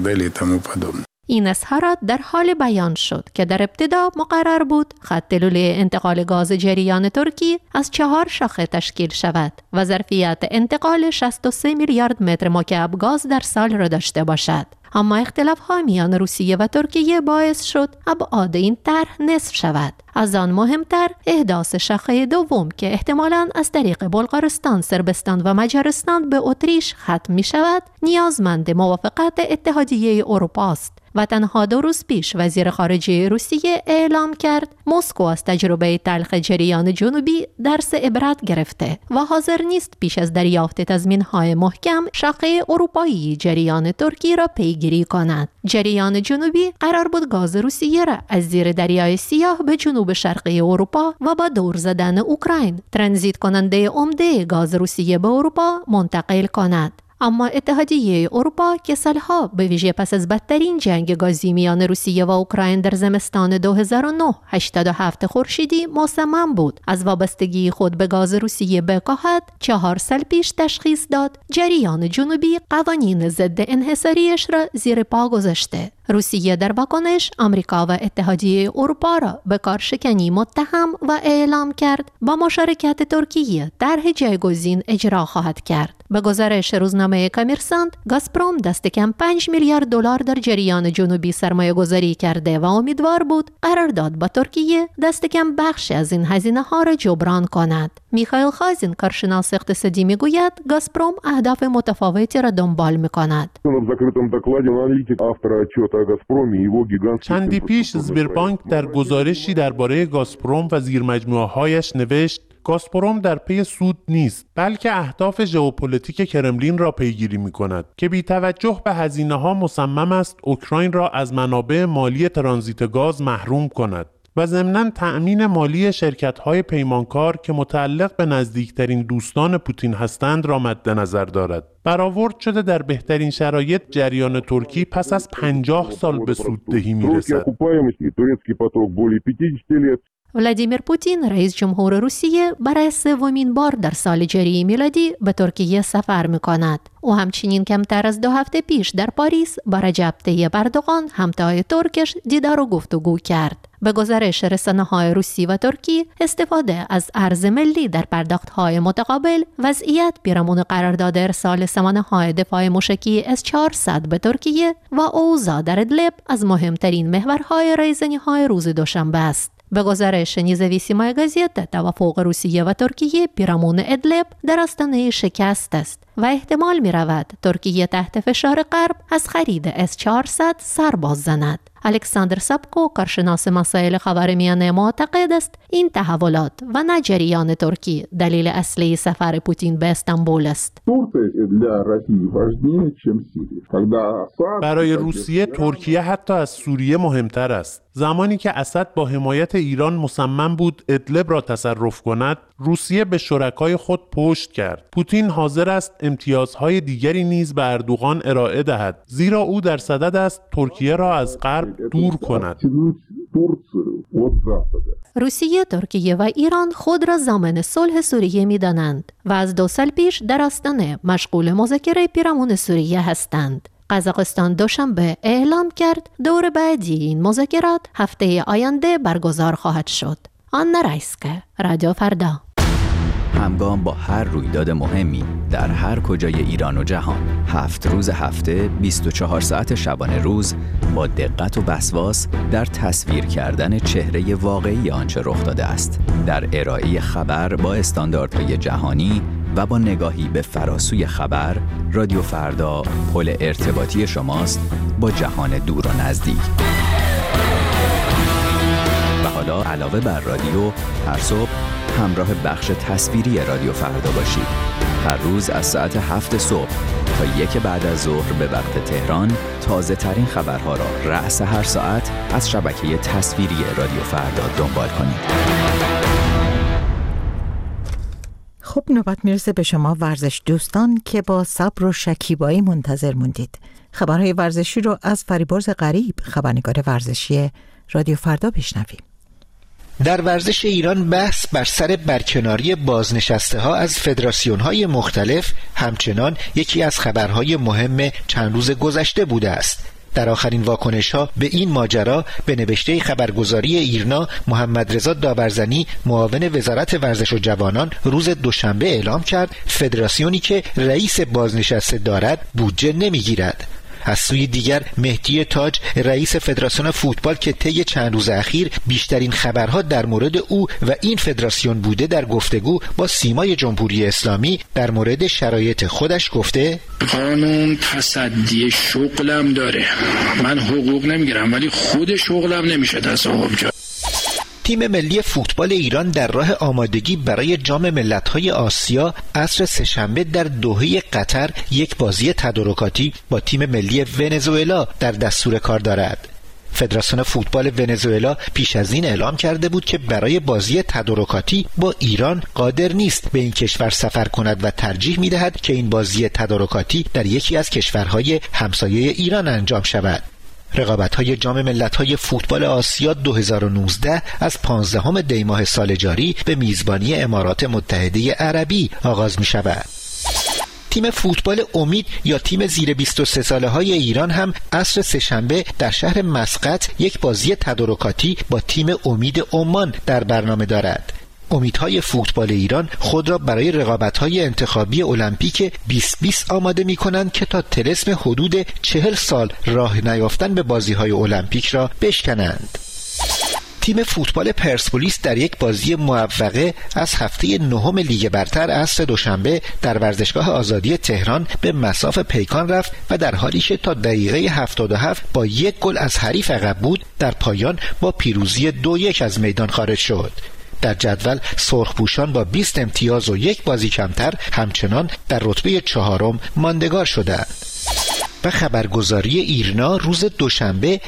این اظهارات در حال بیان شد که در ابتدا مقرر بود خط لوله انتقال گاز جریان ترکی از چهار شاخه تشکیل شود و ظرفیت انتقال شصت و سه میلیارد متر مکعب گاز در سال را داشته باشد. اما اختلاف‌ها میان روسیه و ترکیه باعث شد ابعاد این طرح نصف شود. از آن مهمتر احداث شاخه دوم که احتمالاً از طریق بلغارستان، صربستان و مجارستان به اتریش ختم می شود، نیازمند موافقت اتحادیه اروپا است. و تنها دو روز پیش وزیر خارجه روسیه اعلام کرد مسکو از تجربه تلخ جریان جنوبی درس عبرت گرفته و حاضر نیست پیش از دریافت تضمین‌های محکم شاخه اروپایی جریان ترکی را پیگیری کند. جریان جنوبی قرار بود گاز روسیه را از زیر دریای سیاه به جنوب شرقی اروپا و با دور زدن اوکراین ترانزیت کننده عمده گاز روسیه به اروپا منتقل کند. اما اتحادیه اروپا که سالها به ویژه پس از بدترین جنگ گازی میان روسیه و اوکراین در زمستان دو هزار و نه هشتاد و هفت خورشیدی مصمم بود از وابستگی خود به گاز روسیه بکاهد، چهار سال پیش تشخیص داد جریان جنوبی قوانین ضد انحصاریش را زیر پا گذاشته. روسیه در واکنش آمریکا و اتحادیه اروپا را به کارشکنی متهم و اعلام کرد با مشارکت ترکیه طرح جایگزین اجرا خواهد کرد. به گزارش روزنامه کامرسانت، گازپروم دست کم پنج میلیارد دلار در جریان جنوبی سرمایه گذاری کرده و امیدوار بود قرارداد با ترکیه دست کم بخش از این هزینه ها را جبران کند. میخائیل خازین، کارشناس اقتصادی، میگوید گازپروم اهداف متفاوتی را دنبال میکند. چندی پیش زبیربانک در گزارشی درباره گازپروم و زیرمجموعه‌هایش نوشت گازپروم در پی سود نیست بلکه اهداف ژئوپلیتیک کرملین را پیگیری می‌کند که بی توجه به هزینه‌ها مصمم است اوکراین را از منابع مالی ترانزیت گاز محروم کند و ضمناً تأمین مالی شرکت‌های پیمانکار که متعلق به نزدیکترین دوستان پوتین هستند را مد نظر دارد. برآورد شده در بهترین شرایط جریان ترکی پس از پنجاه سال به سوددهی می‌رسد. ولادیمیر پوتین رئیس جمهور روسیه برای سومین بار در سال جاری میلادی به ترکیه سفر می‌کند. او همچنین کمتر از دو هفته پیش در پاریس با رجب طیب اردوغان همتای ترکش دیدار و گفتگو کرد. به گزارش رسانه‌های روسی و ترکی، استفاده از ارز ملی در پرداخت‌های متقابل، وضعیت پیرامون قرارداد ارسال سامانه‌های دفاع موشکی اس چهارصد به ترکیه و اوضاع در ادلب از مهمترین محورهای رایزنی‌های روز دوشنبه است. به گزارش نزویسیمای گازیت، توافق روسیه و ترکیه پیرامون ادلب در آستانه شکست است و احتمال می رود ترکیه تحت فشار غرب از خرید اس چهارصد سر باز زند. الکساندر سابکو، کارشناس مسائل خاورمیانه، معتقد است این تحولات و نه جریان ترکی دلیل اصلی سفر پوتین به استانبول است. برای روسیه ترکیه حتی از سوریه مهمتر است. زمانی که اسد با حمایت ایران مصمم بود ادلب را تصرف کند، روسیه به شرکای خود پشت کرد. پوتین حاضر است امتیازهای دیگری نیز به اردوغان ارائه دهد، زیرا او در صدد است ترکیه را از غرب دور کند. روسیه، ترکیه و ایران خود را ضامن صلح سوریه می‌دانند و از دو سال پیش در آستانه مشغول مذاکره پیرامون سوریه هستند. قزاقستان دوشنبه اعلام کرد دور بعدی این مذاکرات هفته آینده برگزار خواهد شد. آنا رایسکه، رادیو فردا. همگام با هر رویداد مهمی در هر کجای ایران و جهان، هفت روز هفته، بیست و چهار ساعت شبانه روز، با دقت و وسواس در تصویر کردن چهره واقعی آنچه رخ داده است، در ارائه خبر با استانداردهای جهانی و با نگاهی به فراسوی خبر، رادیو فردا پل ارتباطی شماست با جهان دور و نزدیک. و حالا علاوه بر رادیو، هر صبح همراه بخش تصویری رادیو فردا باشید. هر روز از ساعت هفت صبح تا یک بعد از ظهر به وقت تهران، تازه ترین خبرها را رأس هر ساعت از شبکه تصویری رادیو فردا دنبال کنید. خب نوبت میرسه به شما ورزش دوستان که با صبر و شکیبایی منتظر موندید. خبرهای ورزشی رو از فریبرز غریب، خبرنگار ورزشی رادیو فردا بشنویم. در ورزش ایران بحث بر سر برکناری بازنشسته ها از فدراسیون های مختلف همچنان یکی از خبرهای مهم چند روز گذشته بوده است. در آخرین واکنش ها به این ماجرا به نوشته خبرگزاری ایرنا، محمد رضا داورزنی، معاون وزارت ورزش و جوانان، روز دوشنبه اعلام کرد فدراسیونی که رئیس بازنشسته دارد بودجه نمیگیرد. از سوی دیگر مهدی تاج، رئیس فدراسیون فوتبال که طی چند روز اخیر بیشترین خبرها در مورد او و این فدراسیون بوده، در گفتگو با سیمای جمهوری اسلامی در مورد شرایط خودش گفته: قانون تصدی شغلم داره، من حقوق نمیگیرم ولی خود شغلم نمیشه تصاحب کرد. تیم ملی فوتبال ایران در راه آمادگی برای جام ملت‌های آسیا عصر سه‌شنبه در دوحه قطر یک بازی تدارکاتی با تیم ملی ونزوئلا در دستور کار دارد. فدراسیون فوتبال ونزوئلا پیش از این اعلام کرده بود که برای بازی تدارکاتی با ایران قادر نیست به این کشور سفر کند و ترجیح می‌دهد که این بازی تدارکاتی در یکی از کشورهای همسایه ایران انجام شود. رقابت‌های جام ملت‌های فوتبال آسیا دو هزار و نوزده از پانزدهم دی ماه سال جاری به میزبانی امارات متحده عربی آغاز می‌شود. تیم فوتبال امید یا تیم زیر بیست و سه ساله های ایران هم عصر سه‌شنبه در شهر مسقط یک بازی تدارکاتی با تیم امید عمان در برنامه دارد. امیدهای فوتبال ایران خود را برای رقابت‌های انتخابی المپیک بیست بیست آماده می‌کنند که تا طلسم حدود چهل سال راه نیافتن به بازی‌های المپیک را بشکنند. تیم فوتبال پرسپولیس در یک بازی موفقه از هفته نهم لیگ برتر عصر دوشنبه در ورزشگاه آزادی تهران به مصاف پیکان رفت و در حالی که تا دقیقه هفتاد و هفت با یک گل از حریف عقب بود، در پایان با پیروزی دو یک از میدان خارج شد. در جدول سرخپوشان با بیست امتیاز و یک بازی کمتر همچنان در رتبه چهارم ماندگار شدند. و خبرگزاری ایرنا روز دوشنبه از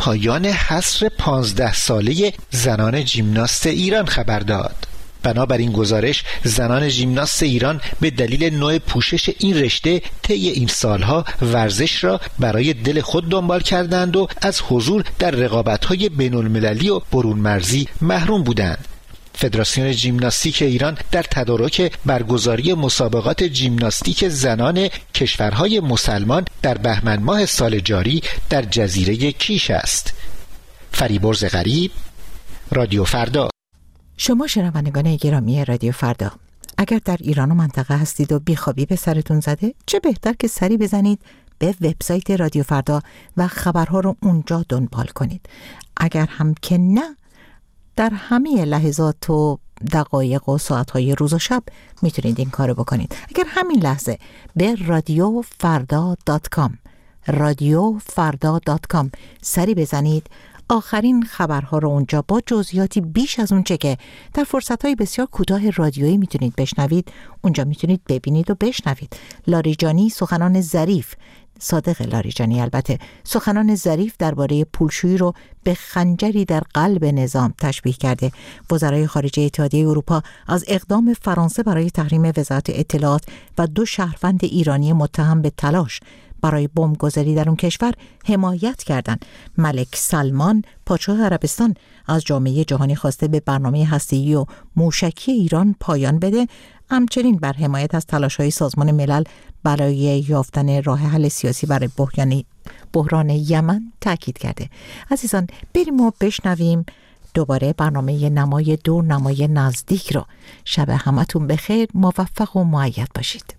پایان حصر پانزده ساله زنان ژیمناست ایران خبر داد. بنابراین گزارش زنان ژیمناست ایران به دلیل نوع پوشش این رشته طی این سالها ورزش را برای دل خود دنبال کردند و از حضور در رقابت‌های بین‌المللی و برون مرزی محروم بودند. فدراسیون ژیمناستیک ایران در تدارک برگزاری مسابقات ژیمناستیک زنان کشورهای مسلمان در بهمن ماه سال جاری در جزیره کیش است. فریبرز غریب، رادیو فردا. شما شنوندگان گرامی رادیو فردا، اگر در ایران و منطقه هستید و بیخوابی به سرتون زده، چه بهتر که سری بزنید به وبسایت رادیو فردا و خبرها رو اونجا دنبال کنید. اگر هم که نه، در همه لحظات و دقایق و ساعتهای روز و شب میتونید این کارو بکنید. اگر همین لحظه به رادیو فردا دات کام رادیو فردا دات کام سری بزنید، آخرین خبرها رو اونجا با جزئیاتی بیش از اون چه که در فرصتهای بسیار کوتاه رادیویی میتونید بشنوید، اونجا میتونید ببینید و بشنوید. لاریجانی سخنان ظریف، صادق لاریجانی البته، سخنان ظریف درباره پولشویی رو به خنجری در قلب نظام تشبیه کرده. وزرای خارجه اتحادیه اروپا از اقدام فرانسه برای تحریم وزارت اطلاعات و دو شهروند ایرانی متهم به تلاش برای بمبگذاری در اون کشور حمایت کردند. ملک سلمان پادشاه عربستان از جامعه جهانی خواسته به برنامه هسته‌ای و موشکی ایران پایان بده، همچنین بر حمایت از تلاش‌های سازمان ملل برای یافتن راه حل سیاسی برای بحران بحران یمن تاکید کرده. عزیزان، بریم و بشنویم دوباره برنامه نمای دور نمای نزدیک رو. شب همتون بخیر، موفق و مؤید باشید.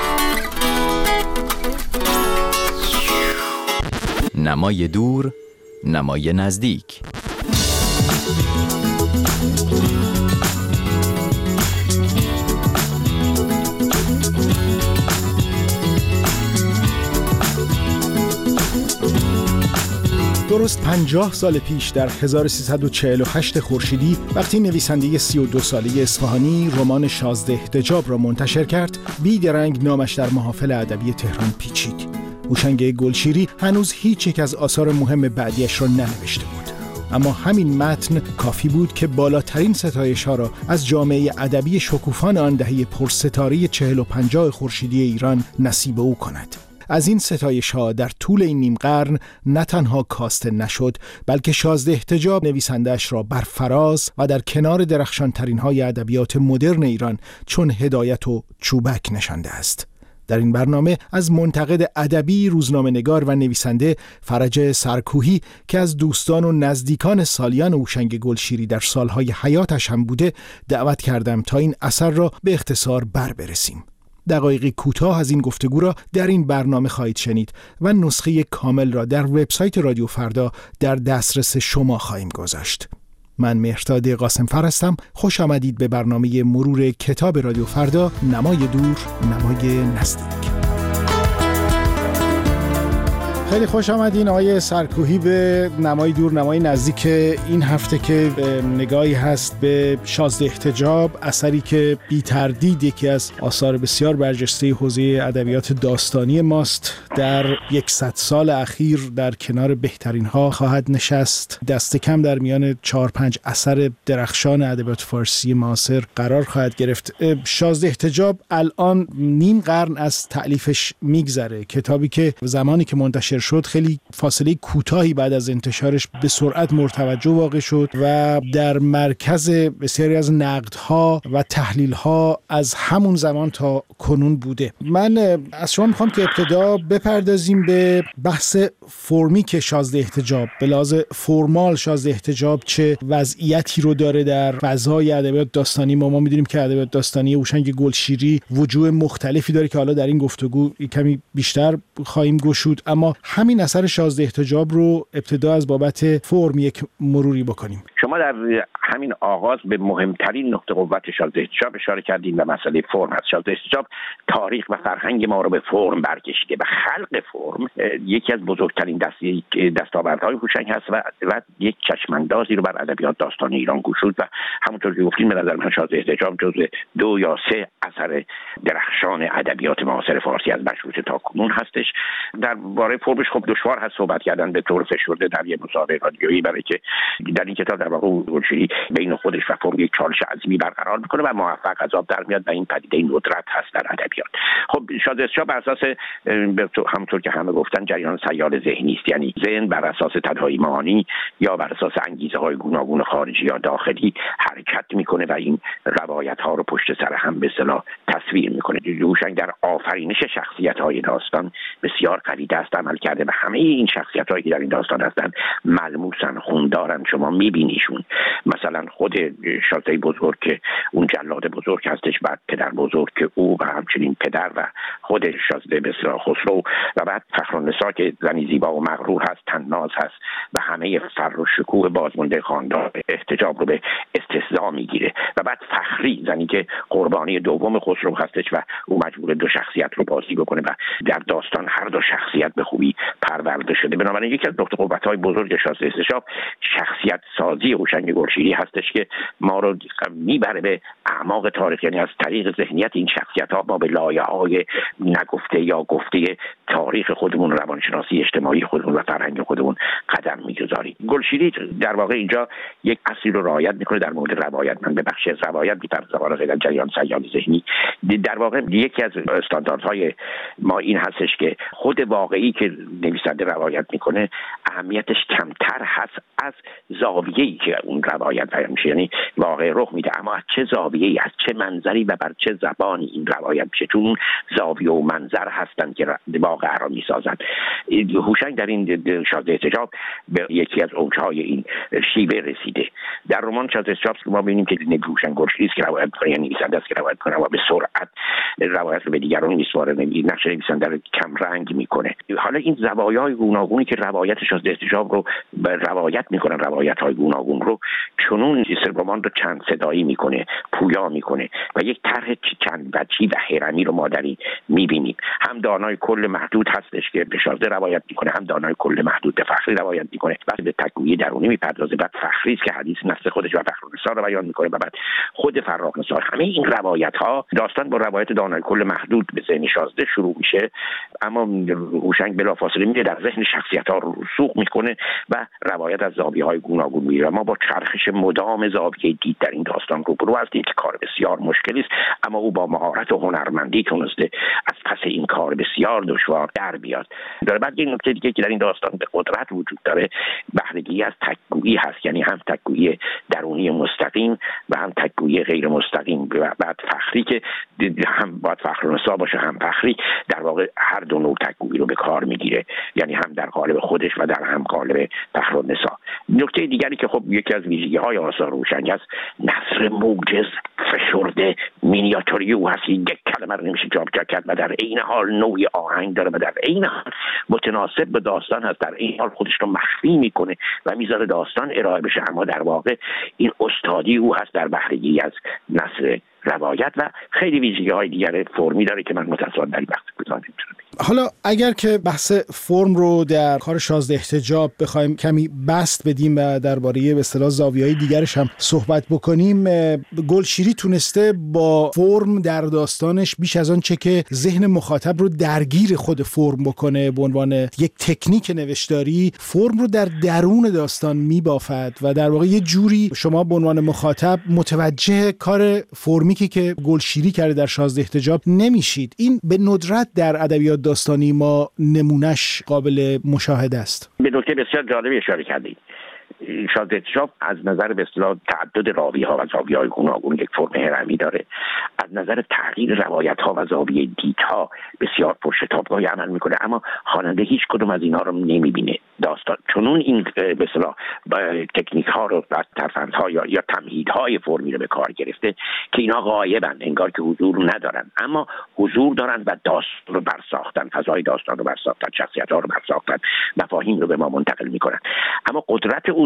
نمای دور، نمای نزدیک. درست پنجاه سال پیش در هزار و سیصد و چهل و هشت خورشیدی، وقتی نویسنده سی و دو ساله اصفهانی رمان شازده احتجاب را منتشر کرد، بیدرنگ نامش در محافل ادبی تهران پیچید. هوشنگ گلشیری هنوز هیچ یک از آثار مهم بعدیش را ننوشته بود، اما همین متن کافی بود که بالاترین ستایش‌ها را از جامعه ادبی شکوفان آن دهه پرستاره چهل و پنجاه خورشیدی ایران نصیب او کند. از این ستایش‌ها در طول این نیم قرن نه تنها کاسته نشد، بلکه شازده احتجاب نویسنده‌اش را بر فراز و در کنار درخشان‌ترین‌های ادبیات مدرن ایران چون هدایت و چوبک نشانده است. در این برنامه از منتقد ادبی، روزنامه‌نگار و نویسنده فرج سرکوهی که از دوستان و نزدیکان سالیان هوشنگ گلشیری در سالهای حیاتش هم بوده دعوت کردم تا این اثر را به اختصار بر برسیم. دقایقی کوتاه از این گفتگو را در این برنامه خواهید شنید و نسخه کامل را در وبسایت رادیو فردا در دسترس شما خواهیم گذاشت. من مهرداد قاسمفر هستم. خوش آمدید به برنامه مرور کتاب رادیو فردا، نمای دور، نمای نزدیک. خیلی خوش آمدین آقای سرکوهی به نمای دور نمای نزدیک این هفته که نگاهی هست به شازده احتجاب، اثری که بی تردید یکی از آثار بسیار برجسته حوزه ادبیات داستانی ماست. در یکصد سال اخیر در کنار بهترین ها خواهد نشست. دست کم در میان چهار پنج اثر درخشان ادبیات فارسی معاصر قرار خواهد گرفت. شازده احتجاب الان نیم قرن از تألیفش میگذره، کتابی که زمانی که منتشر شد خیلی فاصله کوتاهی بعد از انتشارش به سرعت مرتوجه واقع شد و در مرکز بسیاری از نقدها و تحلیلها از همون زمان تا کنون بوده. من از شما میخوام که ابتدا بپردازیم به بحث فرمی که شازده احتجاب، به لحاظ فرمال شازده احتجاب چه وضعیتی رو داره در فضای ادبیات داستانی. ما ما میدونیم که ادبیات داستانی هوشنگ گلشیری وجوه مختلفی داره که حالا در این گفتگو کمی بیشتر خواهیم گشود، اما همین اثر شازده احتجاب رو ابتدا از بابت فرم یک مروری بکنیم. شما در همین آغاز به مهمترین نقطه قوت شازده احتجاب اشاره کردیم و مسئله فرم هست. شازده احتجاب تاریخ و فرهنگ ما رو به فرم برکشیده و خلق فرم یکی از بزرگترین دستی دستاوردهای هوشنگ هست و, و یک چشماندازی رو بر ادبیات داستانی ایران گشود و همونطور که گفتیم به نظر من شازده احتجاب جزو دو یا سه اثر درخشان ادبیات معاصر فارسی از مشروطه تا کنون هستش. درباره فرم اسلوبش خب دشوار هست صحبت کردن به طور فشرده در یه مسابقه رادیویی، برای که در این کتاب در واقع گلشیری بین خودش و فرم یک چالش عظیمی برقرار میکنه و موفق از آب در میاد و این پدیده این ندرت هست در ادبیات. خب شازده احتجاج بر اساس همونطور که همه گفتن جریان سیال ذهنی است، یعنی ذهن بر اساس تنهایی معانی یا بر اساس انگیزه های گوناگون خارجی یا داخلی حرکت میکنه و این روایت ها رو پشت سر هم به اصطلاح تصویر میکنه. هوشنگ در آفرینش شخصیت های داستان بسیار قوی دست عمل کرده و همه این شخصیت هایی که در این داستان هستن ملموسن، خوندارن، شما میبینیشون. مثلا خود شازده بزرگ که اون جلاد بزرگ هستش، بعد پدر بزرگ که او و همچنین پدر و خود شازده به اصطلاح خسرو و بعد فخرالنساء که زنی زیبا و مغرور هست، طناز هست و همه فر و شکوه بازمانده خاندان احتجاب رو به استهزا میگیره و بعد فخری زنی که قربانی دوم خسرو هستش و او مجبور دو شخصیت رو بازی بکنه و در داستان هر دو شخصیت به خوبی پرورده شده. بنابراین یکی از نقطه قوت‌های بزرگ شازده استشاب شخصیت سازی هوشنگ گلشیری هستش که ما رو میبره به اعماق تاریخ، یعنی از طریق ذهنیت این شخصیت‌ها ما به لایه‌های نگفته یا گفته تاریخ خودمون، روانشناسی اجتماعی خودمون و فرهنگ خودمون قدم می‌گذاریم. گلشیری در واقع اینجا یک اصلی رو رعایت میکنه در مورد روایت. من به بخش روایت می‌پردازم غیر از جریان سیال ذهنی. در واقع یکی از استانداردهای ما این هستش که خود واقعی که نویسنده روایت میکنه اهمیتش کمتر هست از زاویه‌ای که اون روایت بیان میشه، یعنی واقع رخ میده اما از چه زاویه‌ای، از چه منظری و بر چه زبانی این روایت میشه، چون زاویه و منظر هستن که واقع را میسازن. هوشنگ در این شازده احتجاب به یکی از اوجهای این شیوه رسیده. در رمان شازده احتجاب که ما ببینیم که هوشنگ گلشیری است که روایت میکنه، یعنی نویسنده است که روایت میکنه و به سرعت روایت رو به دیگران میسپاره، نقش نویسنده رو کم رنگ میکنه. حالا این زوایای گوناگونی که روایت شازده احتجاب رو به روایت میکنن، روایت های گوناگون رو چنون رمان رو چند صدایی میکنه، پویا میکنه و یک طرح چند وجهی و هرمی رو ما در این میبینیم. هم دانای کل محدود هستش که به شازده روایت میکنه، هم دانای کل محدود به فخری روایت میکنه، بعد به تکویی درونی میپردازه، بعد فخری است که حدیث نفس خودش و فخرالنساء رو بیان میکنه و بعد خود فراخنساء. همه این روایت ها داستان با روایت دانای کل محدود به ذهن شازده شروع میشه، اما هوشنگ بلافاصله میره در ذهن شخصیت ها رو رسوخ میکنه و روایت از زاویه های گوناگون میره. ما با چرخش مدام زاویه دید در این داستان روبرو هستیم که کار بسیار مشکلی است، اما او با مهارت و هنرمندی تونسته از پس این کار بسیار دشوار در بیاد. داره بعد این نکته دیگه که در این داستان به قدرت وجود داره بهره‌گیری از تک‌گویی هست، یعنی هم تک‌گویی درونی مستقیم و هم تک‌گویی غیر مستقیم. بعد فخری که هم باید فخرالنساء باشه هم فخری در واقع هر دو نوع تک‌گویی رو به کار میگیره، یعنی هم در قالب خودش و در هم قالب فخرالنساء. نکته دیگری که خب یکی از ویژگی‌های آثار هوشنگ است نثر موجز، فشرده، مینیاتوری او هست، یک کلمه رو نمیشه جابجا کرد و در عین حال نوعی آهنگ داره و در عین حال متناسب به داستان هست، در عین حال خودش رو مخفی میکنه و میذاره داستان ارائه بشه، اما در واقع این استادی او هست در بهره‌گیری از نثر روایت و خیلی ویژگی‌های دیگر فرمی داره که من متأسفانه در این وقت کوتاه نمی‌تونم. حالا اگر که بحث فرم رو در کار شازده احتجاب بخوایم کمی بسط بدیم و درباره به اصطلاح زاویه‌های دیگرش هم صحبت بکنیم، گلشیری تونسته با فرم در داستانش بیش از آن چه که ذهن مخاطب رو درگیر خود فرم بکنه به عنوان یک تکنیک نوشتاری، فرم رو در درون داستان میبافد و در واقع یه جوری شما به عنوان مخاطب متوجه کار فرمی که گلشیری کرده در شازده احتجاب نمیشید. این به ندرت در ادبیات داستانی ما نمونش قابل مشاهده است. به نکته بسیار جالبی اشاره کردید. شازده احتجاب از نظر به اصطلاح تعدد راوی‌ها و زاویه‌های گوناگون یک فرم هرمی داره. از نظر تغییر روایت‌ها و زاویه دیدها بسیار پرشتاب‌گاهی عمل میکنه، اما خواننده هیچ کدوم از اینها رو نمیبینه. داستان چنون این به اصطلاح تکنیک‌ها رو و ترفندها یا یا تمهیدهای فرمی رو به کار گرفته که اینا غایبن، انگار که حضور ندارن، اما حضور دارن و داستان رو برساختن، فضای داستان رو برساختن، شخصیت‌ها رو برساختن، مفاهیم رو به ما منتقل میکنن. اما قدرت او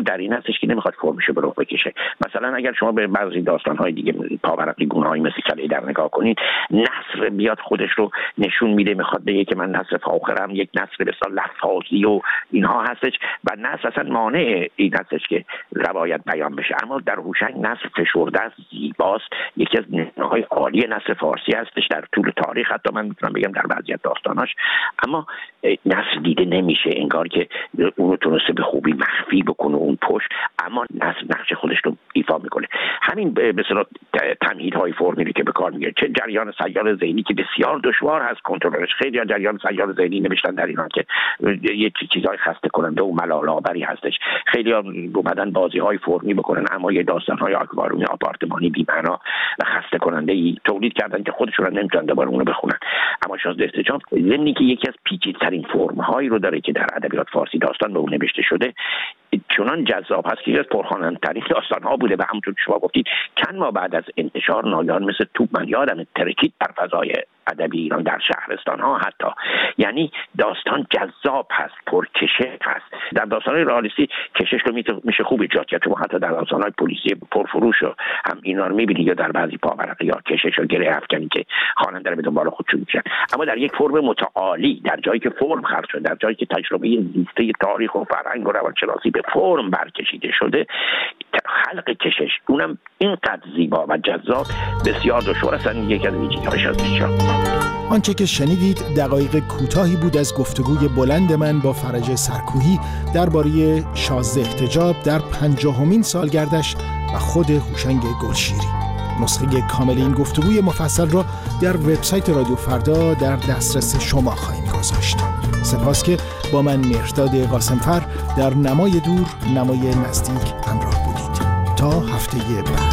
موضوع در این هستش که نمیخواد فرمشو به رخ بکشه. مثلا اگر شما به بعضی داستان‌های دیگه پاورقی گونه‌های مثل کله در نگاه کنید، نصر بیاد خودش رو نشون میده، میخواد بگه که من نصر فاخرم، یک نصر بسیار لفاظی و اینها هستش و نصر اصلا مانع این هستش که روایت بیان بشه. اما در هوشنگ نصر فشرده است، زیباست، یکی از نمونه‌های عالی نصر فارسی هستش در طول تاریخ، حتی من میتونم بگم در بعضی از داستاناش. اما نصر دیده نمیشه، انگار که اونو تونسته به خوبی مخفی بکنه اون پشت، اما نصر نقش خودش رو ایفا میکنه. همین به اصطلاح تمهیدهای فرمی که به کار میگیره، چه جریان سیال ذهنی که بسیار دشوار هست کنترلش. خیلی از جریان سیال ذهنی نوشتن در ایران که یه چیزای خسته کننده و ملال‌آوری هستش، خیلی ها اومدن بازی‌های فرمی بکنن اما یه داستان‌های آکواریومی آپارتمانی بی‌معنا و خسته کننده ای تولید کردن که خودشون هم نمیتونن دوباره اونو بخونن. اما شازده استجاب ضمنی که یکی از پیچیده‌ترین فرم‌هایی رو داره که در ادبیات فارسی داستان به اون نوشته شده، چنان جذاب هست که از پرخواننده‌ترین داستان‌ها بوده و همونطور که شما گفتید چند ماه بعد از انتشار ناگهان مثل توپ من یادم ترکید در فضای ادبی ایران، در شهرستان‌ها حتی. یعنی داستان جذاب هست، پرکشش هست. در داستان‌های رئالیستی کشش رو میشه خوب ایجاد کرد، چون حتی در داستان‌های پلیسی پرفروش هم اینا رو می‌بینید یا در بعضی پاورقی یا کشش و گره افکنی که خواننده رو به دنبال خودشون می‌کشن. اما در یک فرم متعالی، در جایی که فرم خلق شده، در جایی که تجربه زیسته تاریخ و فرهنگ و روانشناسی به فرم برکشیده شده، خلق کشش اونم اینقدر زیبا و جذاب بسیار دشوار است. یکی از ویژگی‌هاش هست. آنچه که شنیدید دقایق کوتاهی بود از گفتگوی بلند من با فرج سرکوهی درباره شازده احتجاب در پنجاهمین سالگردش و خود هوشنگ گلشیری. نسخه کامل این گفتگوی مفصل را در وبسایت رادیو فردا در دسترس شما خواهیم گذاشت. سپاس که با من مهرداد قاسمفر در نمای دور نمای نزدیک همراه بودید. تا هفته بعد.